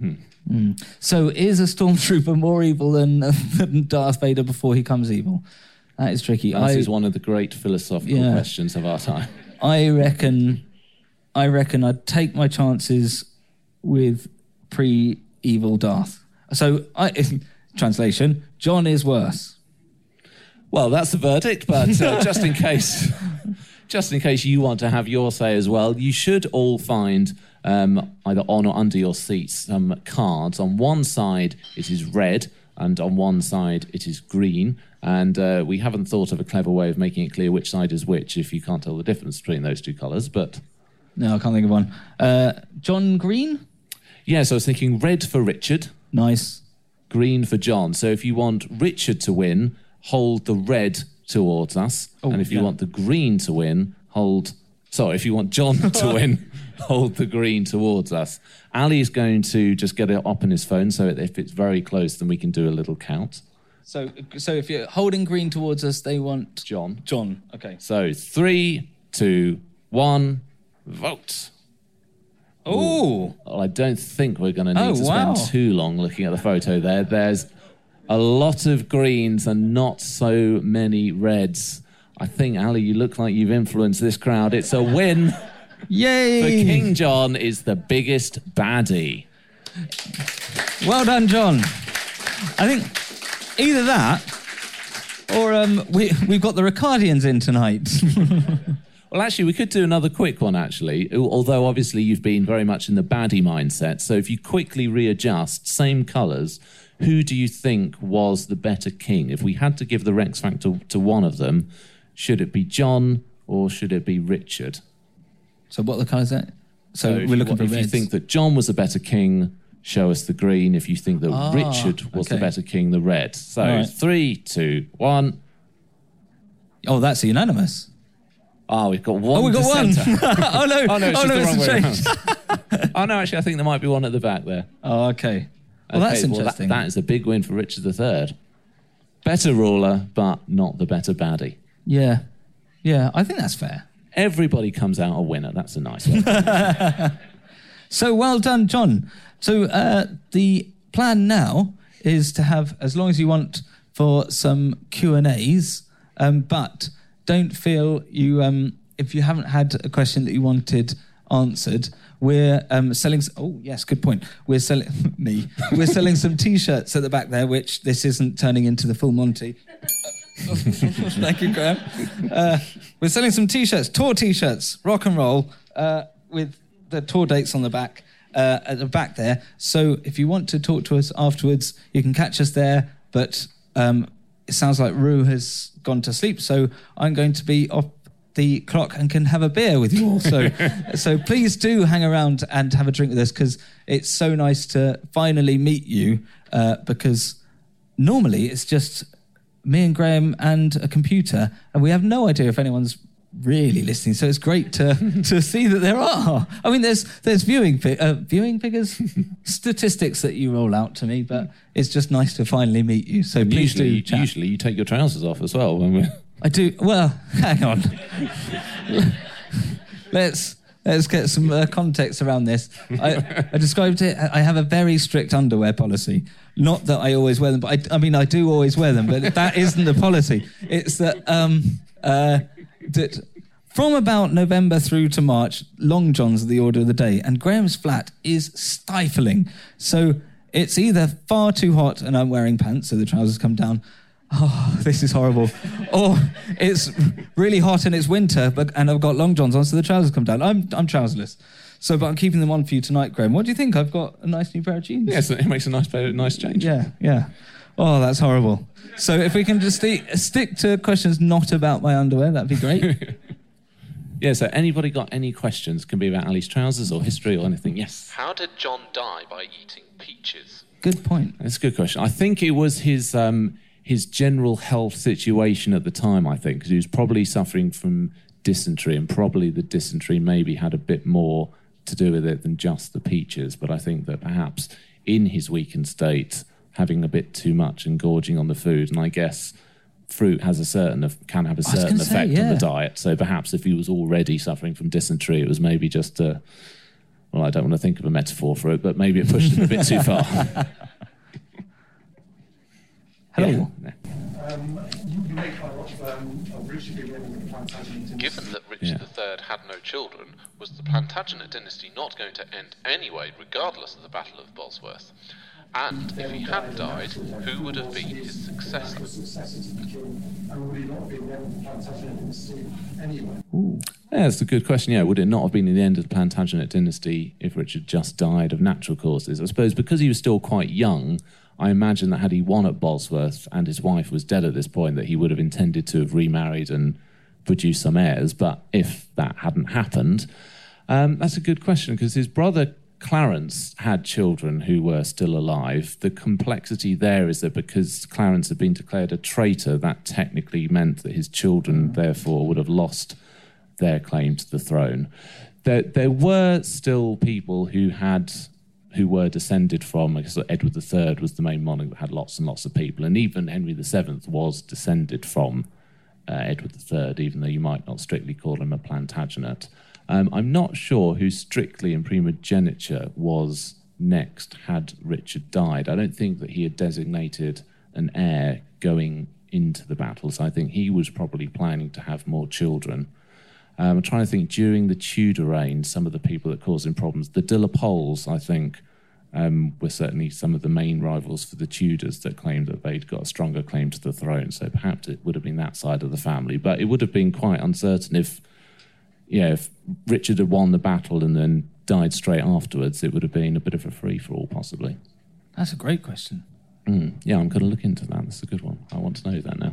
So is a stormtrooper more evil than Darth Vader before he becomes evil? That is tricky. That is one of the great philosophical questions of our time. I reckon I'd take my chances with pre-evil Darth. So, translation, John is worse. Well, that's the verdict, but just in case you want to have your say as well, you should all find either on or under your seats some cards. On one side, it is red, and on one side, it is green. And we haven't thought of a clever way of making it clear which side is which if you can't tell the difference between those two colours, but... No, I can't think of one. John Green? Yes, I was thinking red for Richard. Nice. Green for John. So if you want Richard to win, hold the red towards us. Oh, and if you want the green to win, if you want John to win, hold the green towards us. Ali is going to just get it up on his phone, so if it's very close, then we can do a little count. So if you're holding green towards us, they want... John. John, okay. So 3, 2, 1, vote. Oh! Well, I don't think we're going to need to spend too long looking at the photo there. There's a lot of greens and not so many reds. I think, Ali, you look like you've influenced this crowd. It's a win. Yay! For King John is the biggest baddie. Well done, John. I think either that or we've got the Ricardians in tonight. Well, actually, we could do another quick one, actually, although obviously you've been very much in the baddie mindset. So if you quickly readjust, same colours, who do you think was the better king? If we had to give the Rex Factor to one of them, should it be John or should it be Richard? So what are the colours are? So we're looking for reds. If you think that John was a better king, show us the green. If you think that Richard was the better king, the red. So right. 3, 2, 1. Oh, that's unanimous. Oh, we've got one. Oh, we've got one. Oh, no. Oh, no, it's just the wrong way changed. around. Oh, no, actually, I think there might be one at the back there. Oh, okay. Well, that's interesting. That is a big win for Richard III. Better ruler, but not the better baddie. Yeah. Yeah, I think that's fair. Everybody comes out a winner. That's a nice one. So well done, John. So the plan now is to have, as long as you want, for some Q&As, but don't feel you, if you haven't had a question that you wanted answered, we're selling... Oh, yes, good point. We're selling... We're selling some T-shirts at the back there, which this isn't turning into the full Monty. Thank you, Graham. We're selling some T-shirts, tour T-shirts, rock and roll, with the tour dates on the back, at the back there. So if you want to talk to us afterwards, you can catch us there. But it sounds like Rue has gone to sleep, so I'm going to be off the clock and can have a beer with you all. So please do hang around and have a drink with us, because it's so nice to finally meet you, because normally it's just me and Graham and a computer, and we have no idea if anyone's really listening. So it's great to see that there are. I mean, there's viewing figures, statistics that you roll out to me, but it's just nice to finally meet you. So please do chat. Usually you take your trousers off as well when we're... I do. Well, hang on. Let's get some context around this. I described it. I have a very strict underwear policy. Not that I always wear them, but I do always wear them. But that isn't the policy. It's that that from about November through to March, long johns are the order of the day, and Graham's flat is stifling. So it's either far too hot and I'm wearing pants, so the trousers come down. Oh, this is horrible. Or it's really hot and it's winter, and I've got long johns on, so the trousers come down. I'm trouserless. So, but I'm keeping them on for you tonight, Graham. What do you think? I've got a nice new pair of jeans. Yes, it makes a nice change. Yeah. Oh, that's horrible. So if we can just stick to questions not about my underwear, that'd be great. Yeah, so anybody got any questions? Can be about Ali's trousers or history or anything. Yes. How did John die by eating peaches? Good point. That's a good question. I think it was his general health situation at the time, I think, because he was probably suffering from dysentery, and probably the dysentery maybe had a bit more to do with it than just the peaches. But I think that perhaps in his weakened state, having a bit too much and gorging on the food, and I guess fruit can have a certain effect on the diet. So perhaps if he was already suffering from dysentery, it was maybe just I don't want to think of a metaphor for it, but maybe it pushed him a bit too far. Hello. Yeah. You make quite a lot of Richard being in the Plantagenet. Given that Richard III had no children, was the Plantagenet dynasty not going to end anyway, regardless of the Battle of Bosworth? And if he had died, who would have been his successor? Yeah, that's a good question. Yeah, would it not have been the end of the Plantagenet dynasty if Richard just died of natural causes? I suppose because he was still quite young, I imagine that had he won at Bosworth and his wife was dead at this point, that he would have intended to have remarried and produced some heirs. But if that hadn't happened, that's a good question, because his brother Clarence had children who were still alive. The complexity there is that because Clarence had been declared a traitor, that technically meant that his children, therefore, would have lost their claim to the throne. There were still people who were descended from, I guess Edward III was the main monarch that had lots and lots of people, and even Henry VII was descended from Edward III, even though you might not strictly call him a Plantagenet. I'm not sure who strictly in primogeniture was next had Richard died. I don't think that he had designated an heir going into the battle, so I think he was probably planning to have more children. I'm trying to think, during the Tudor reign, some of the people that caused him problems, the De la Poles, I think, were certainly some of the main rivals for the Tudors that claimed that they'd got a stronger claim to the throne, so perhaps it would have been that side of the family. But it would have been quite uncertain if Richard had won the battle and then died straight afterwards, it would have been a bit of a free-for-all, possibly. That's a great question. Yeah, I'm going to look into that. That's a good one. I want to know that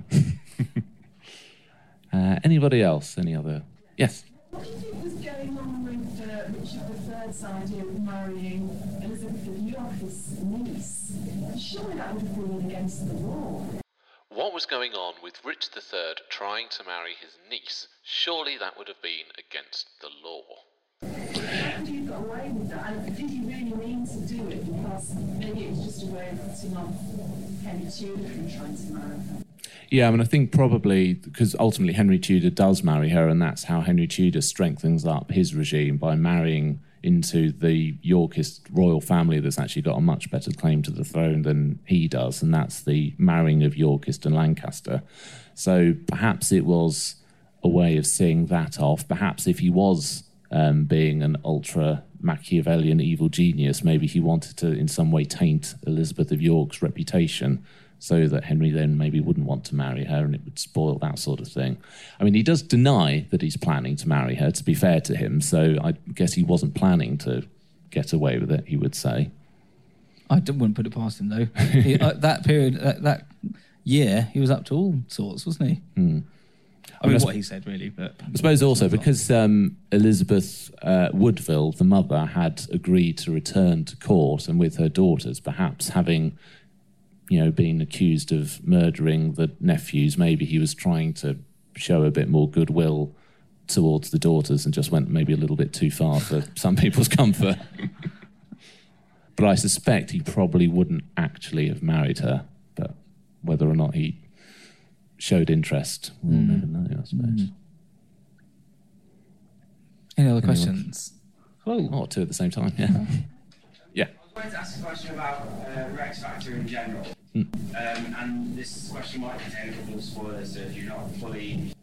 now. Anybody else? Any other? Yes? What do you think was going on with Richard III's idea of marrying Elizabeth of York, his niece? Surely that would have been against the law. What was going on with Richard III trying to marry his niece? Surely that would have been against the law. How do you get away with that? And did he really mean to do it? Because maybe it was just a way of putting off Henry Tudor from trying to marry her. Yeah, I mean, I think probably because ultimately Henry Tudor does marry her, and that's how Henry Tudor strengthens up his regime, by marrying into the Yorkist royal family that's actually got a much better claim to the throne than he does, and that's the marrying of Yorkist and Lancaster. So perhaps it was a way of seeing that off. Perhaps if he was being an ultra Machiavellian evil genius, maybe he wanted to in some way taint Elizabeth of York's reputation, so that Henry then maybe wouldn't want to marry her and it would spoil that sort of thing. I mean, he does deny that he's planning to marry her, to be fair to him, so I guess he wasn't planning to get away with it, he would say. I wouldn't put it past him, though. That period, that year, he was up to all sorts, wasn't he? I mean, what he said, really. But I suppose also because Elizabeth Woodville, the mother, had agreed to return to court and with her daughters, perhaps having been accused of murdering the nephews, maybe he was trying to show a bit more goodwill towards the daughters and just went maybe a little bit too far for some people's comfort. But I suspect he probably wouldn't actually have married her, but whether or not he showed interest. We'll never know, I suppose. Any other questions? Oh, two at the same time, yeah. Yeah. I wanted to ask a question about Rex Factor in general. And this question might contain a couple of spoilers, so if you're not fully...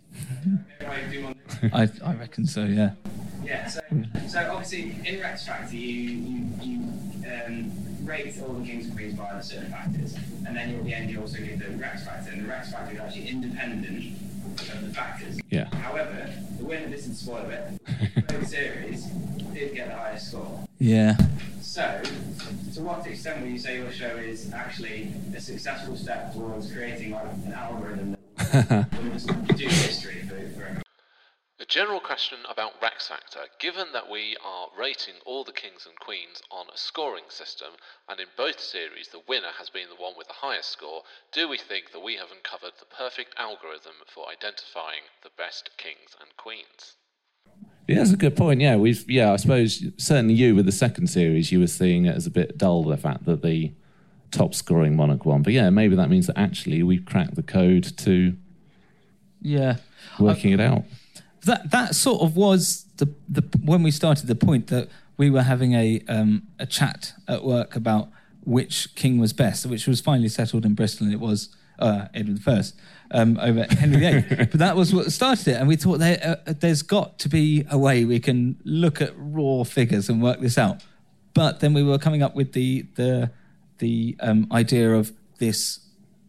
I reckon so, yeah. Yeah, so obviously in Rex Factor you rate all the kings and queens by the certain factors, and then at the end you also give the Rex Factor, and the Rex Factor is actually independent of the factors. Yeah. However, the winner, this is spoiler bit, the series did get the highest score. Yeah. So, to what extent would you say your show is actually a successful step towards creating like an algorithm that will just do history for everyone? A general question about Rex Factor. Given that we are rating all the kings and queens on a scoring system, and in both series the winner has been the one with the highest score, do we think that we have uncovered the perfect algorithm for identifying the best kings and queens? Yeah, that's a good point. Yeah, I suppose certainly you with the second series, you were seeing it as a bit dull, the fact that the top scoring monarch won. But yeah, maybe that means that actually we've cracked the code to working it out. That sort of was the when we started, the point that we were having a chat at work about which king was best, which was finally settled in Bristol, and it was Edward I over Henry VIII. But that was what started it, and we thought there's got to be a way we can look at raw figures and work this out. But then we were coming up with the idea of this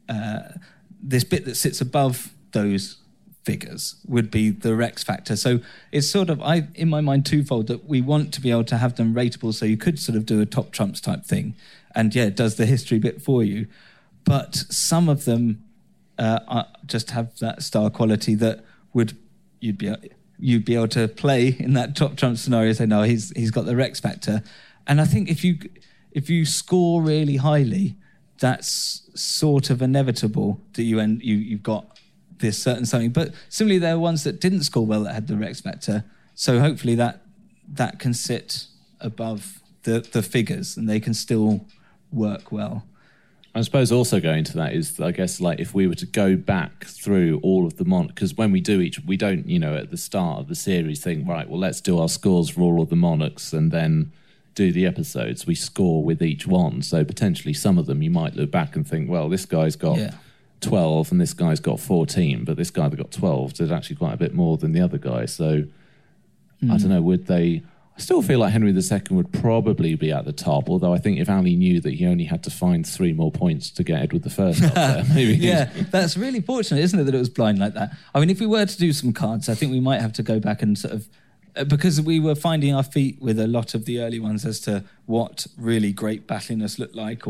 bit that sits above those figures would be the Rex Factor. So it's sort of, in my mind, twofold, that we want to be able to have them rateable, so you could sort of do a top trumps type thing, and it does the history bit for you. But some of them just have that star quality that you'd be able to play in that top trump scenario. Say, no, he's got the Rex Factor, and I think if you score really highly, that's sort of inevitable that you've got this certain something. But similarly, there are ones that didn't score well that had the Rex Factor. So hopefully that can sit above the figures, and they can still work well. I suppose also going to that is, I guess, like if we were to go back through all of the monarchs, because when we do we don't, at the start of the series think, right, well, let's do our scores for all of the monarchs and then do the episodes. We score with each one. So potentially some of them you might look back and think, well, this guy's got 12 and this guy's got 14, but this guy that got 12 did actually quite a bit more than the other guy. So I don't know, would they... I still feel like Henry II would probably be at the top, although I think if Ali knew that he only had to find 3 more points to get Edward I up there, maybe... Yeah, that's really fortunate, isn't it, that it was blind like that? I mean, if we were to do some cards, I think we might have to go back and sort of... because we were finding our feet with a lot of the early ones as to what really great battliness looked like,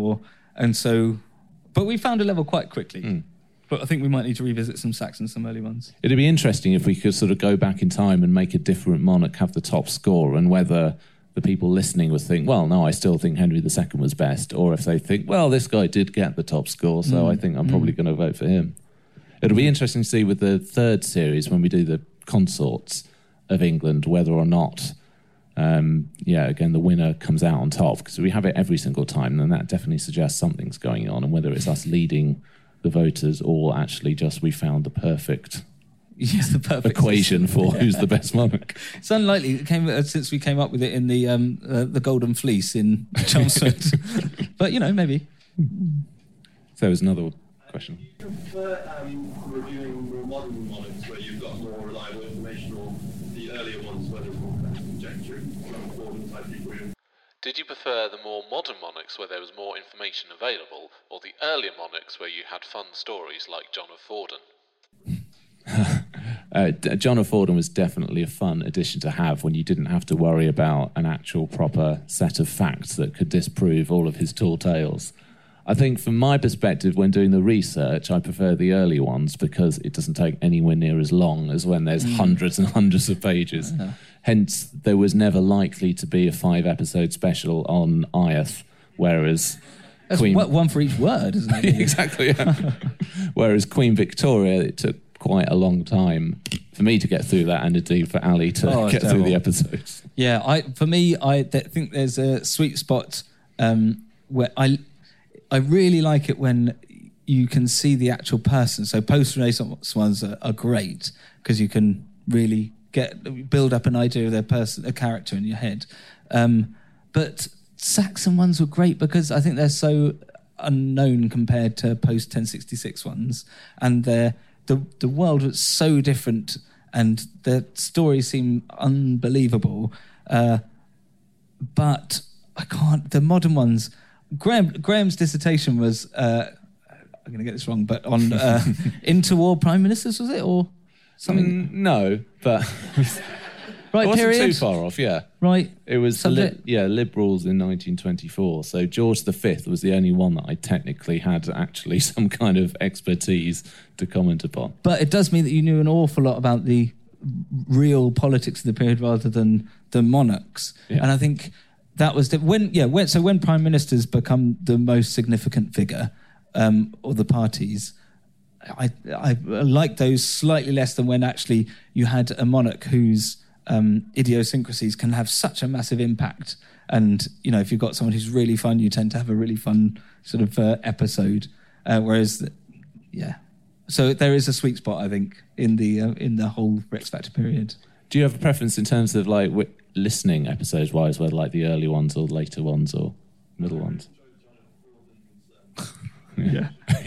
but we found a level quite quickly. But I think we might need to revisit some Saxons, some early ones. It'd be interesting if we could sort of go back in time and make a different monarch have the top score, and whether the people listening would think, well, no, I still think Henry II was best, or if they think, well, this guy did get the top score, so I think I'm probably going to vote for him. It'll be interesting to see with the third series, when we do the consorts of England, whether or not, again, the winner comes out on top, because we have it every single time, and that definitely suggests something's going on, and whether it's us leading the voters or actually just we found the perfect equation for who's the best monarch. It's unlikely. It came since we came up with it in the Golden Fleece in Chelmsford. But maybe. There was another question. Do you prefer reviewing more modern monarchs where you've got more reliable information, or the earlier ones where there's more kind of conjecture from Gordon type people? Did you prefer the more modern monarchs where there was more information available, or the earlier monarchs where you had fun stories like John of Fordun? John of Fordun was definitely a fun addition to have when you didn't have to worry about an actual proper set of facts that could disprove all of his tall tales. I think from my perspective, when doing the research, I prefer the early ones because it doesn't take anywhere near as long as when there's hundreds and hundreds of pages. Yeah. Hence, there was never likely to be a 5-episode special on Eyeth, whereas... That's one for each word, isn't it? Exactly, yeah. Whereas Queen Victoria, it took quite a long time for me to get through that, and indeed for Ali to get through the episodes. Yeah, I think there's a sweet spot where I really like it when you can see the actual person. So post-Renaissance ones are great because you can really build up an idea of their person, a character in your head. But Saxon ones were great because I think they're so unknown compared to post-1066 ones, and the world was so different, and the stories seem unbelievable. But I can't. The modern ones. Graham's dissertation was. I'm going to get this wrong, but on interwar prime ministers, was it, or something? No, but right, it wasn't period? too far off. Yeah, right. It was liberals in 1924. So George V was the only one that I technically had actually some kind of expertise to comment upon. But it does mean that you knew an awful lot about the real politics of the period rather than the monarchs, and I think that was when prime ministers become the most significant figure. Or the parties, I like those slightly less than when actually you had a monarch whose idiosyncrasies can have such a massive impact. And, if you've got someone who's really fun, you tend to have a really fun sort of episode. So there is a sweet spot, I think, in the whole Rex Factor period. Do you have a preference in terms of like listening episodes-wise, whether like the early ones or later ones or middle ones? Yeah.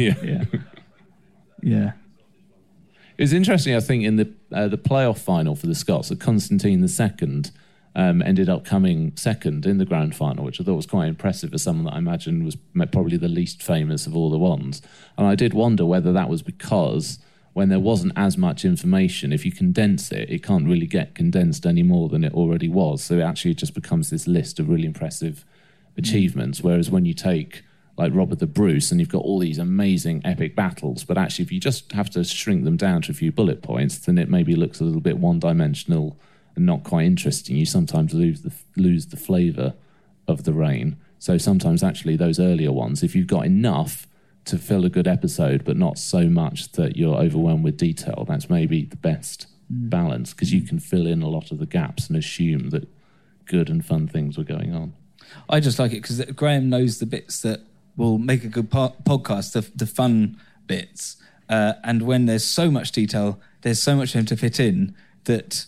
It was interesting, I think, in the playoff final for the Scots, that Constantine II ended up coming second in the grand final, which I thought was quite impressive for someone that I imagine was probably the least famous of all the ones. And I did wonder whether that was because when there wasn't as much information, if you condense it, it can't really get condensed any more than it already was. So it actually just becomes this list of really impressive achievements, whereas when you take like Robert the Bruce, and you've got all these amazing epic battles, but actually if you just have to shrink them down to a few bullet points, then it maybe looks a little bit one-dimensional and not quite interesting. You sometimes lose the flavour of the reign. So sometimes actually those earlier ones, if you've got enough to fill a good episode, but not so much that you're overwhelmed with detail, that's maybe the best balance, because you can fill in a lot of the gaps and assume that good and fun things were going on. I just like it because Graham knows the bits that will make a good podcast, the fun bits. And when there's so much detail, there's so much for him to fit in that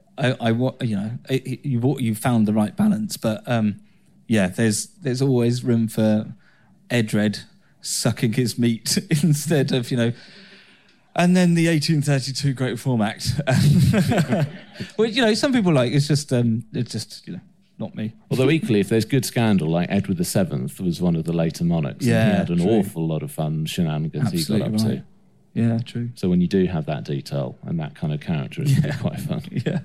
you found the right balance. But there's always room for Edred sucking his meat instead of, and then the 1832 Great Reform Act, which, some people like. It's just not me. Although equally, if there's good scandal, like Edward VII was one of the later monarchs, and he had an awful lot of fun shenanigans he got up to. Yeah, true. So when you do have that detail and that kind of character, it's quite fun. Yeah.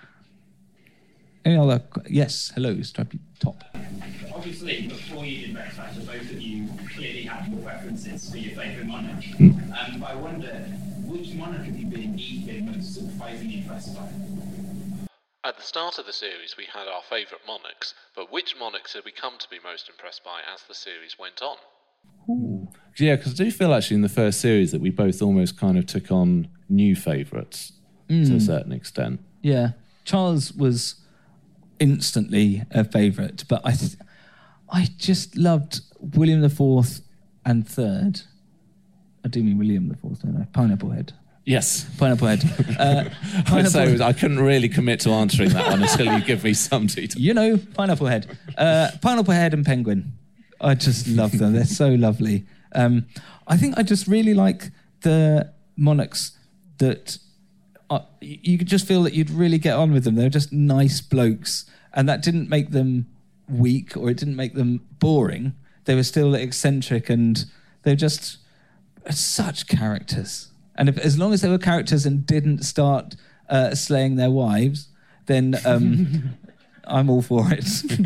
Any other? Yes, hello, Stripey Top. Obviously, before you did Rex Factor, both of you clearly had more preferences for your favourite monarch. But I wonder, which monarch have you been most surprisingly impressed by? At the start of the series, we had our favourite monarchs, but which monarchs have we come to be most impressed by as the series went on? Ooh. Yeah, because I do feel actually in the first series that we both almost kind of took on new favourites to a certain extent. Yeah, Charles was instantly a favourite, but I just loved William IV and III. I do mean William IV, don't I? Pineapple Head. Yes. Pineapple Head. I couldn't really commit to answering that one until you give me some detail. Pineapple Head. Pineapple Head and Penguin. I just love them. They're so lovely. I think I just really like the monarchs that you could just feel that you'd really get on with them. They're just nice blokes. And that didn't make them weak or it didn't make them boring. They were still eccentric and they're just such characters. And as long as they were characters and didn't start slaying their wives, then I'm all for it.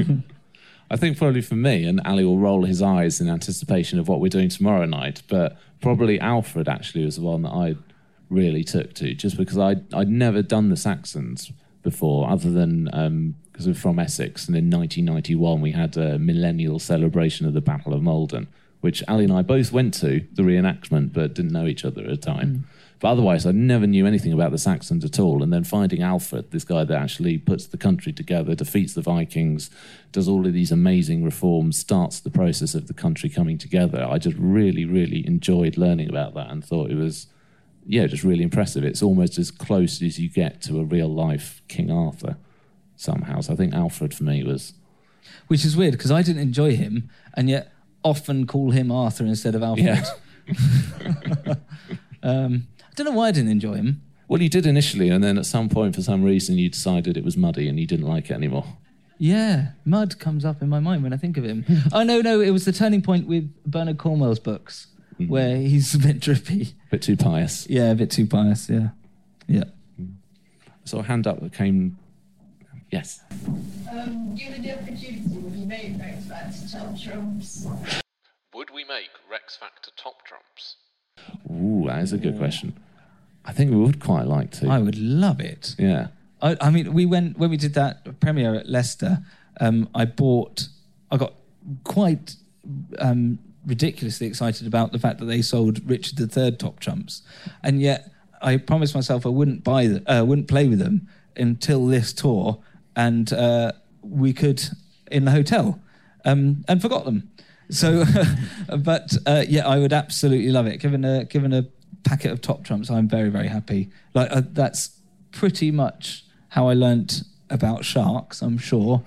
I think probably for me, and Ali will roll his eyes in anticipation of what we're doing tomorrow night, but probably Alfred actually was the one that I really took to, just because I'd never done the Saxons before, other than because we're from Essex, and in 1991 we had a millennial celebration of the Battle of Maldon, which Ali and I both went to, the reenactment, but didn't know each other at the time. But otherwise, I never knew anything about the Saxons at all. And then finding Alfred, this guy that actually puts the country together, defeats the Vikings, does all of these amazing reforms, starts the process of the country coming together. I just really, really enjoyed learning about that and thought it was, just really impressive. It's almost as close as you get to a real-life King Arthur somehow. So I think Alfred, for me, was... Which is weird, because I didn't enjoy him, and yet often call him Arthur instead of Alfred. Yeah. I don't know why I didn't enjoy him. Well, you did initially, and then at some point, for some reason, you decided it was muddy and you didn't like it anymore. Yeah, mud comes up in my mind when I think of him. Oh, no, it was the turning point with Bernard Cornwell's books, where he's a bit drippy. A bit too pious. Yeah, a bit too pious, yeah. Yeah. So a hand up that came... Yes. Given the opportunity, would you make Rex Factor top trumps? Would we make Rex Factor top trumps? Ooh, that is a good question. I think we would quite like to. I would love it. Yeah. I mean, we went, when we did that premiere at Leicester, I got quite ridiculously excited about the fact that they sold Richard III top trumps. And yet I promised myself I wouldn't play with them until this tour, and we could in the hotel, and forgot them. So, but I would absolutely love it. Given a packet of top trumps, I'm very, very happy. Like that's pretty much how I learnt about sharks, I'm sure.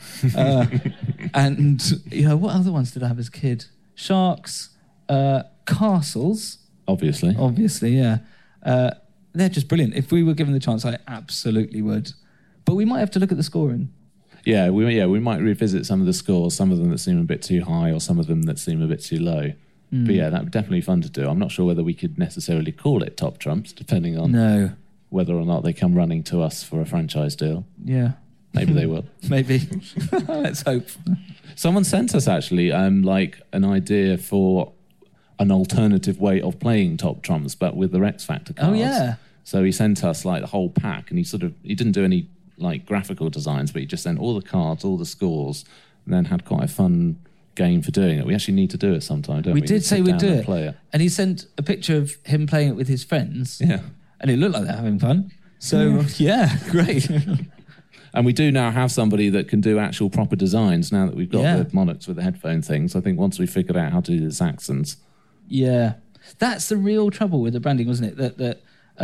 And what other ones did I have as a kid? Sharks, castles. Obviously, yeah. They're just brilliant. If we were given the chance, I absolutely would. But we might have to look at the scoring. Yeah, we might revisit some of the scores, some of them that seem a bit too high or some of them that seem a bit too low. But yeah, that would definitely be fun to do. I'm not sure whether we could necessarily call it top trumps, depending on whether or not they come running to us for a franchise deal. Yeah. Maybe they will. Maybe. Let's hope. Someone sent us actually like an idea for an alternative way of playing top trumps, but with the Rex Factor cards. Oh, yeah. So he sent us like the whole pack, and he didn't do any like graphical designs, but he just sent all the cards, all the scores, and then had quite a fun game for doing it. We actually need to do it sometime, don't we? We did say we'd do it. Play it. And he sent a picture of him playing it with his friends. Yeah. And it looked like they're having fun. So, yeah, great. And we do now have somebody that can do actual proper designs now that we've got the Monarchs with the headphone things. I think once we figured out how to do the Saxons. Yeah. That's the real trouble with the branding, wasn't it? That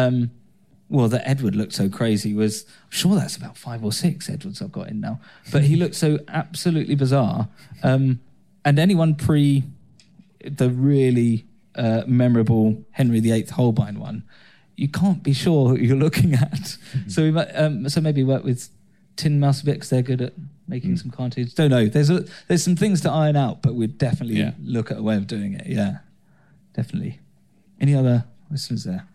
Edward looked so crazy was... I'm sure that's about 5 or 6 Edwards I've got in now. But he looked so absolutely bizarre. And anyone pre the really memorable Henry VIII Holbein one, you can't be sure who you're looking at. Mm-hmm. So we might, so maybe work with Tin Mouse a bit because they're good at making some cartoons. Don't know. There's some things to iron out, but we'd definitely look at a way of doing it. Yeah, definitely. Any other listeners there?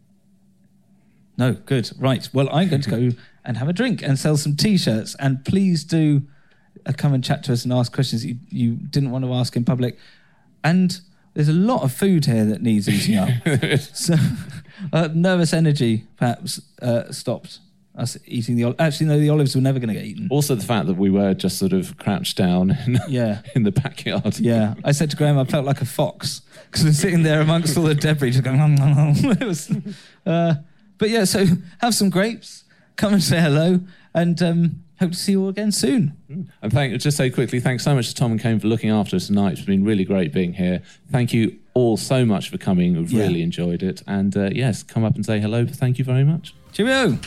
No, good. Right. Well, I'm going to go and have a drink and sell some T-shirts. And please do come and chat to us and ask questions you didn't want to ask in public. And there's a lot of food here that needs eating up. So nervous energy perhaps stopped us eating the olives. Actually, no, the olives were never going to get eaten. Also the fact that we were just sort of crouched down in the backyard. Yeah. I said to Graham, I felt like a fox because we're sitting there amongst all the debris just going... It was... But yeah, so have some grapes, come and say hello, and hope to see you all again soon. And just say quickly, thanks so much to Tom and Kane for looking after us tonight. It's been really great being here. Thank you all so much for coming. We've really enjoyed it. And yes, come up and say hello. Thank you very much. Cheerio.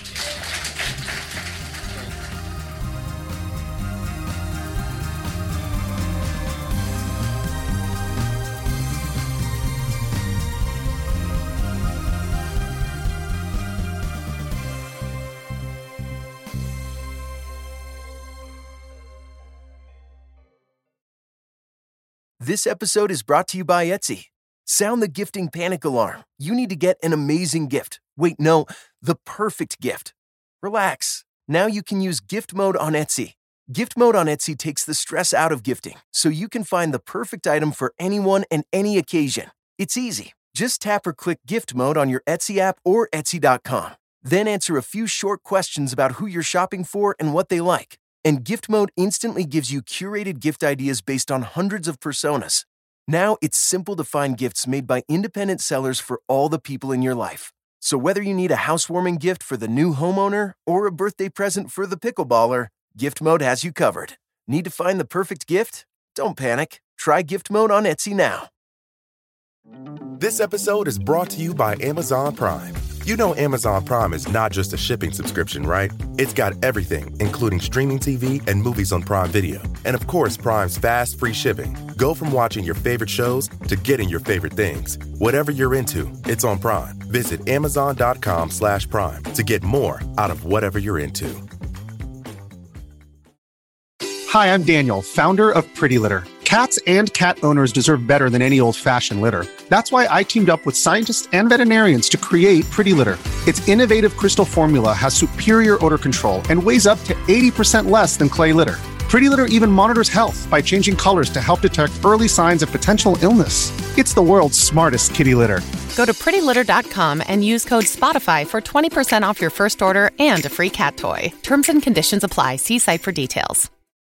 This episode is brought to you by Etsy. Sound the gifting panic alarm. You need to get an amazing gift. Wait, no, the perfect gift. Relax. Now you can use gift mode on Etsy. Gift mode on Etsy takes the stress out of gifting, so you can find the perfect item for anyone and any occasion. It's easy. Just tap or click gift mode on your Etsy app or Etsy.com. Then answer a few short questions about who you're shopping for and what they like. And Gift Mode instantly gives you curated gift ideas based on hundreds of personas. Now it's simple to find gifts made by independent sellers for all the people in your life. So whether you need a housewarming gift for the new homeowner or a birthday present for the pickleballer, Gift Mode has you covered. Need to find the perfect gift? Don't panic. Try Gift Mode on Etsy now. This episode is brought to you by Amazon Prime. You know Amazon Prime is not just a shipping subscription, right? It's got everything, including streaming TV and movies on Prime Video. And of course, Prime's fast, free shipping. Go from watching your favorite shows to getting your favorite things. Whatever you're into, it's on Prime. Visit Amazon.com/Prime to get more out of whatever you're into. Hi, I'm Daniel, founder of Pretty Litter. Cats and cat owners deserve better than any old-fashioned litter. That's why I teamed up with scientists and veterinarians to create Pretty Litter. Its innovative crystal formula has superior odor control and weighs up to 80% less than clay litter. Pretty Litter even monitors health by changing colors to help detect early signs of potential illness. It's the world's smartest kitty litter. Go to prettylitter.com and use code SPOTIFY for 20% off your first order and a free cat toy. Terms and conditions apply. See site for details.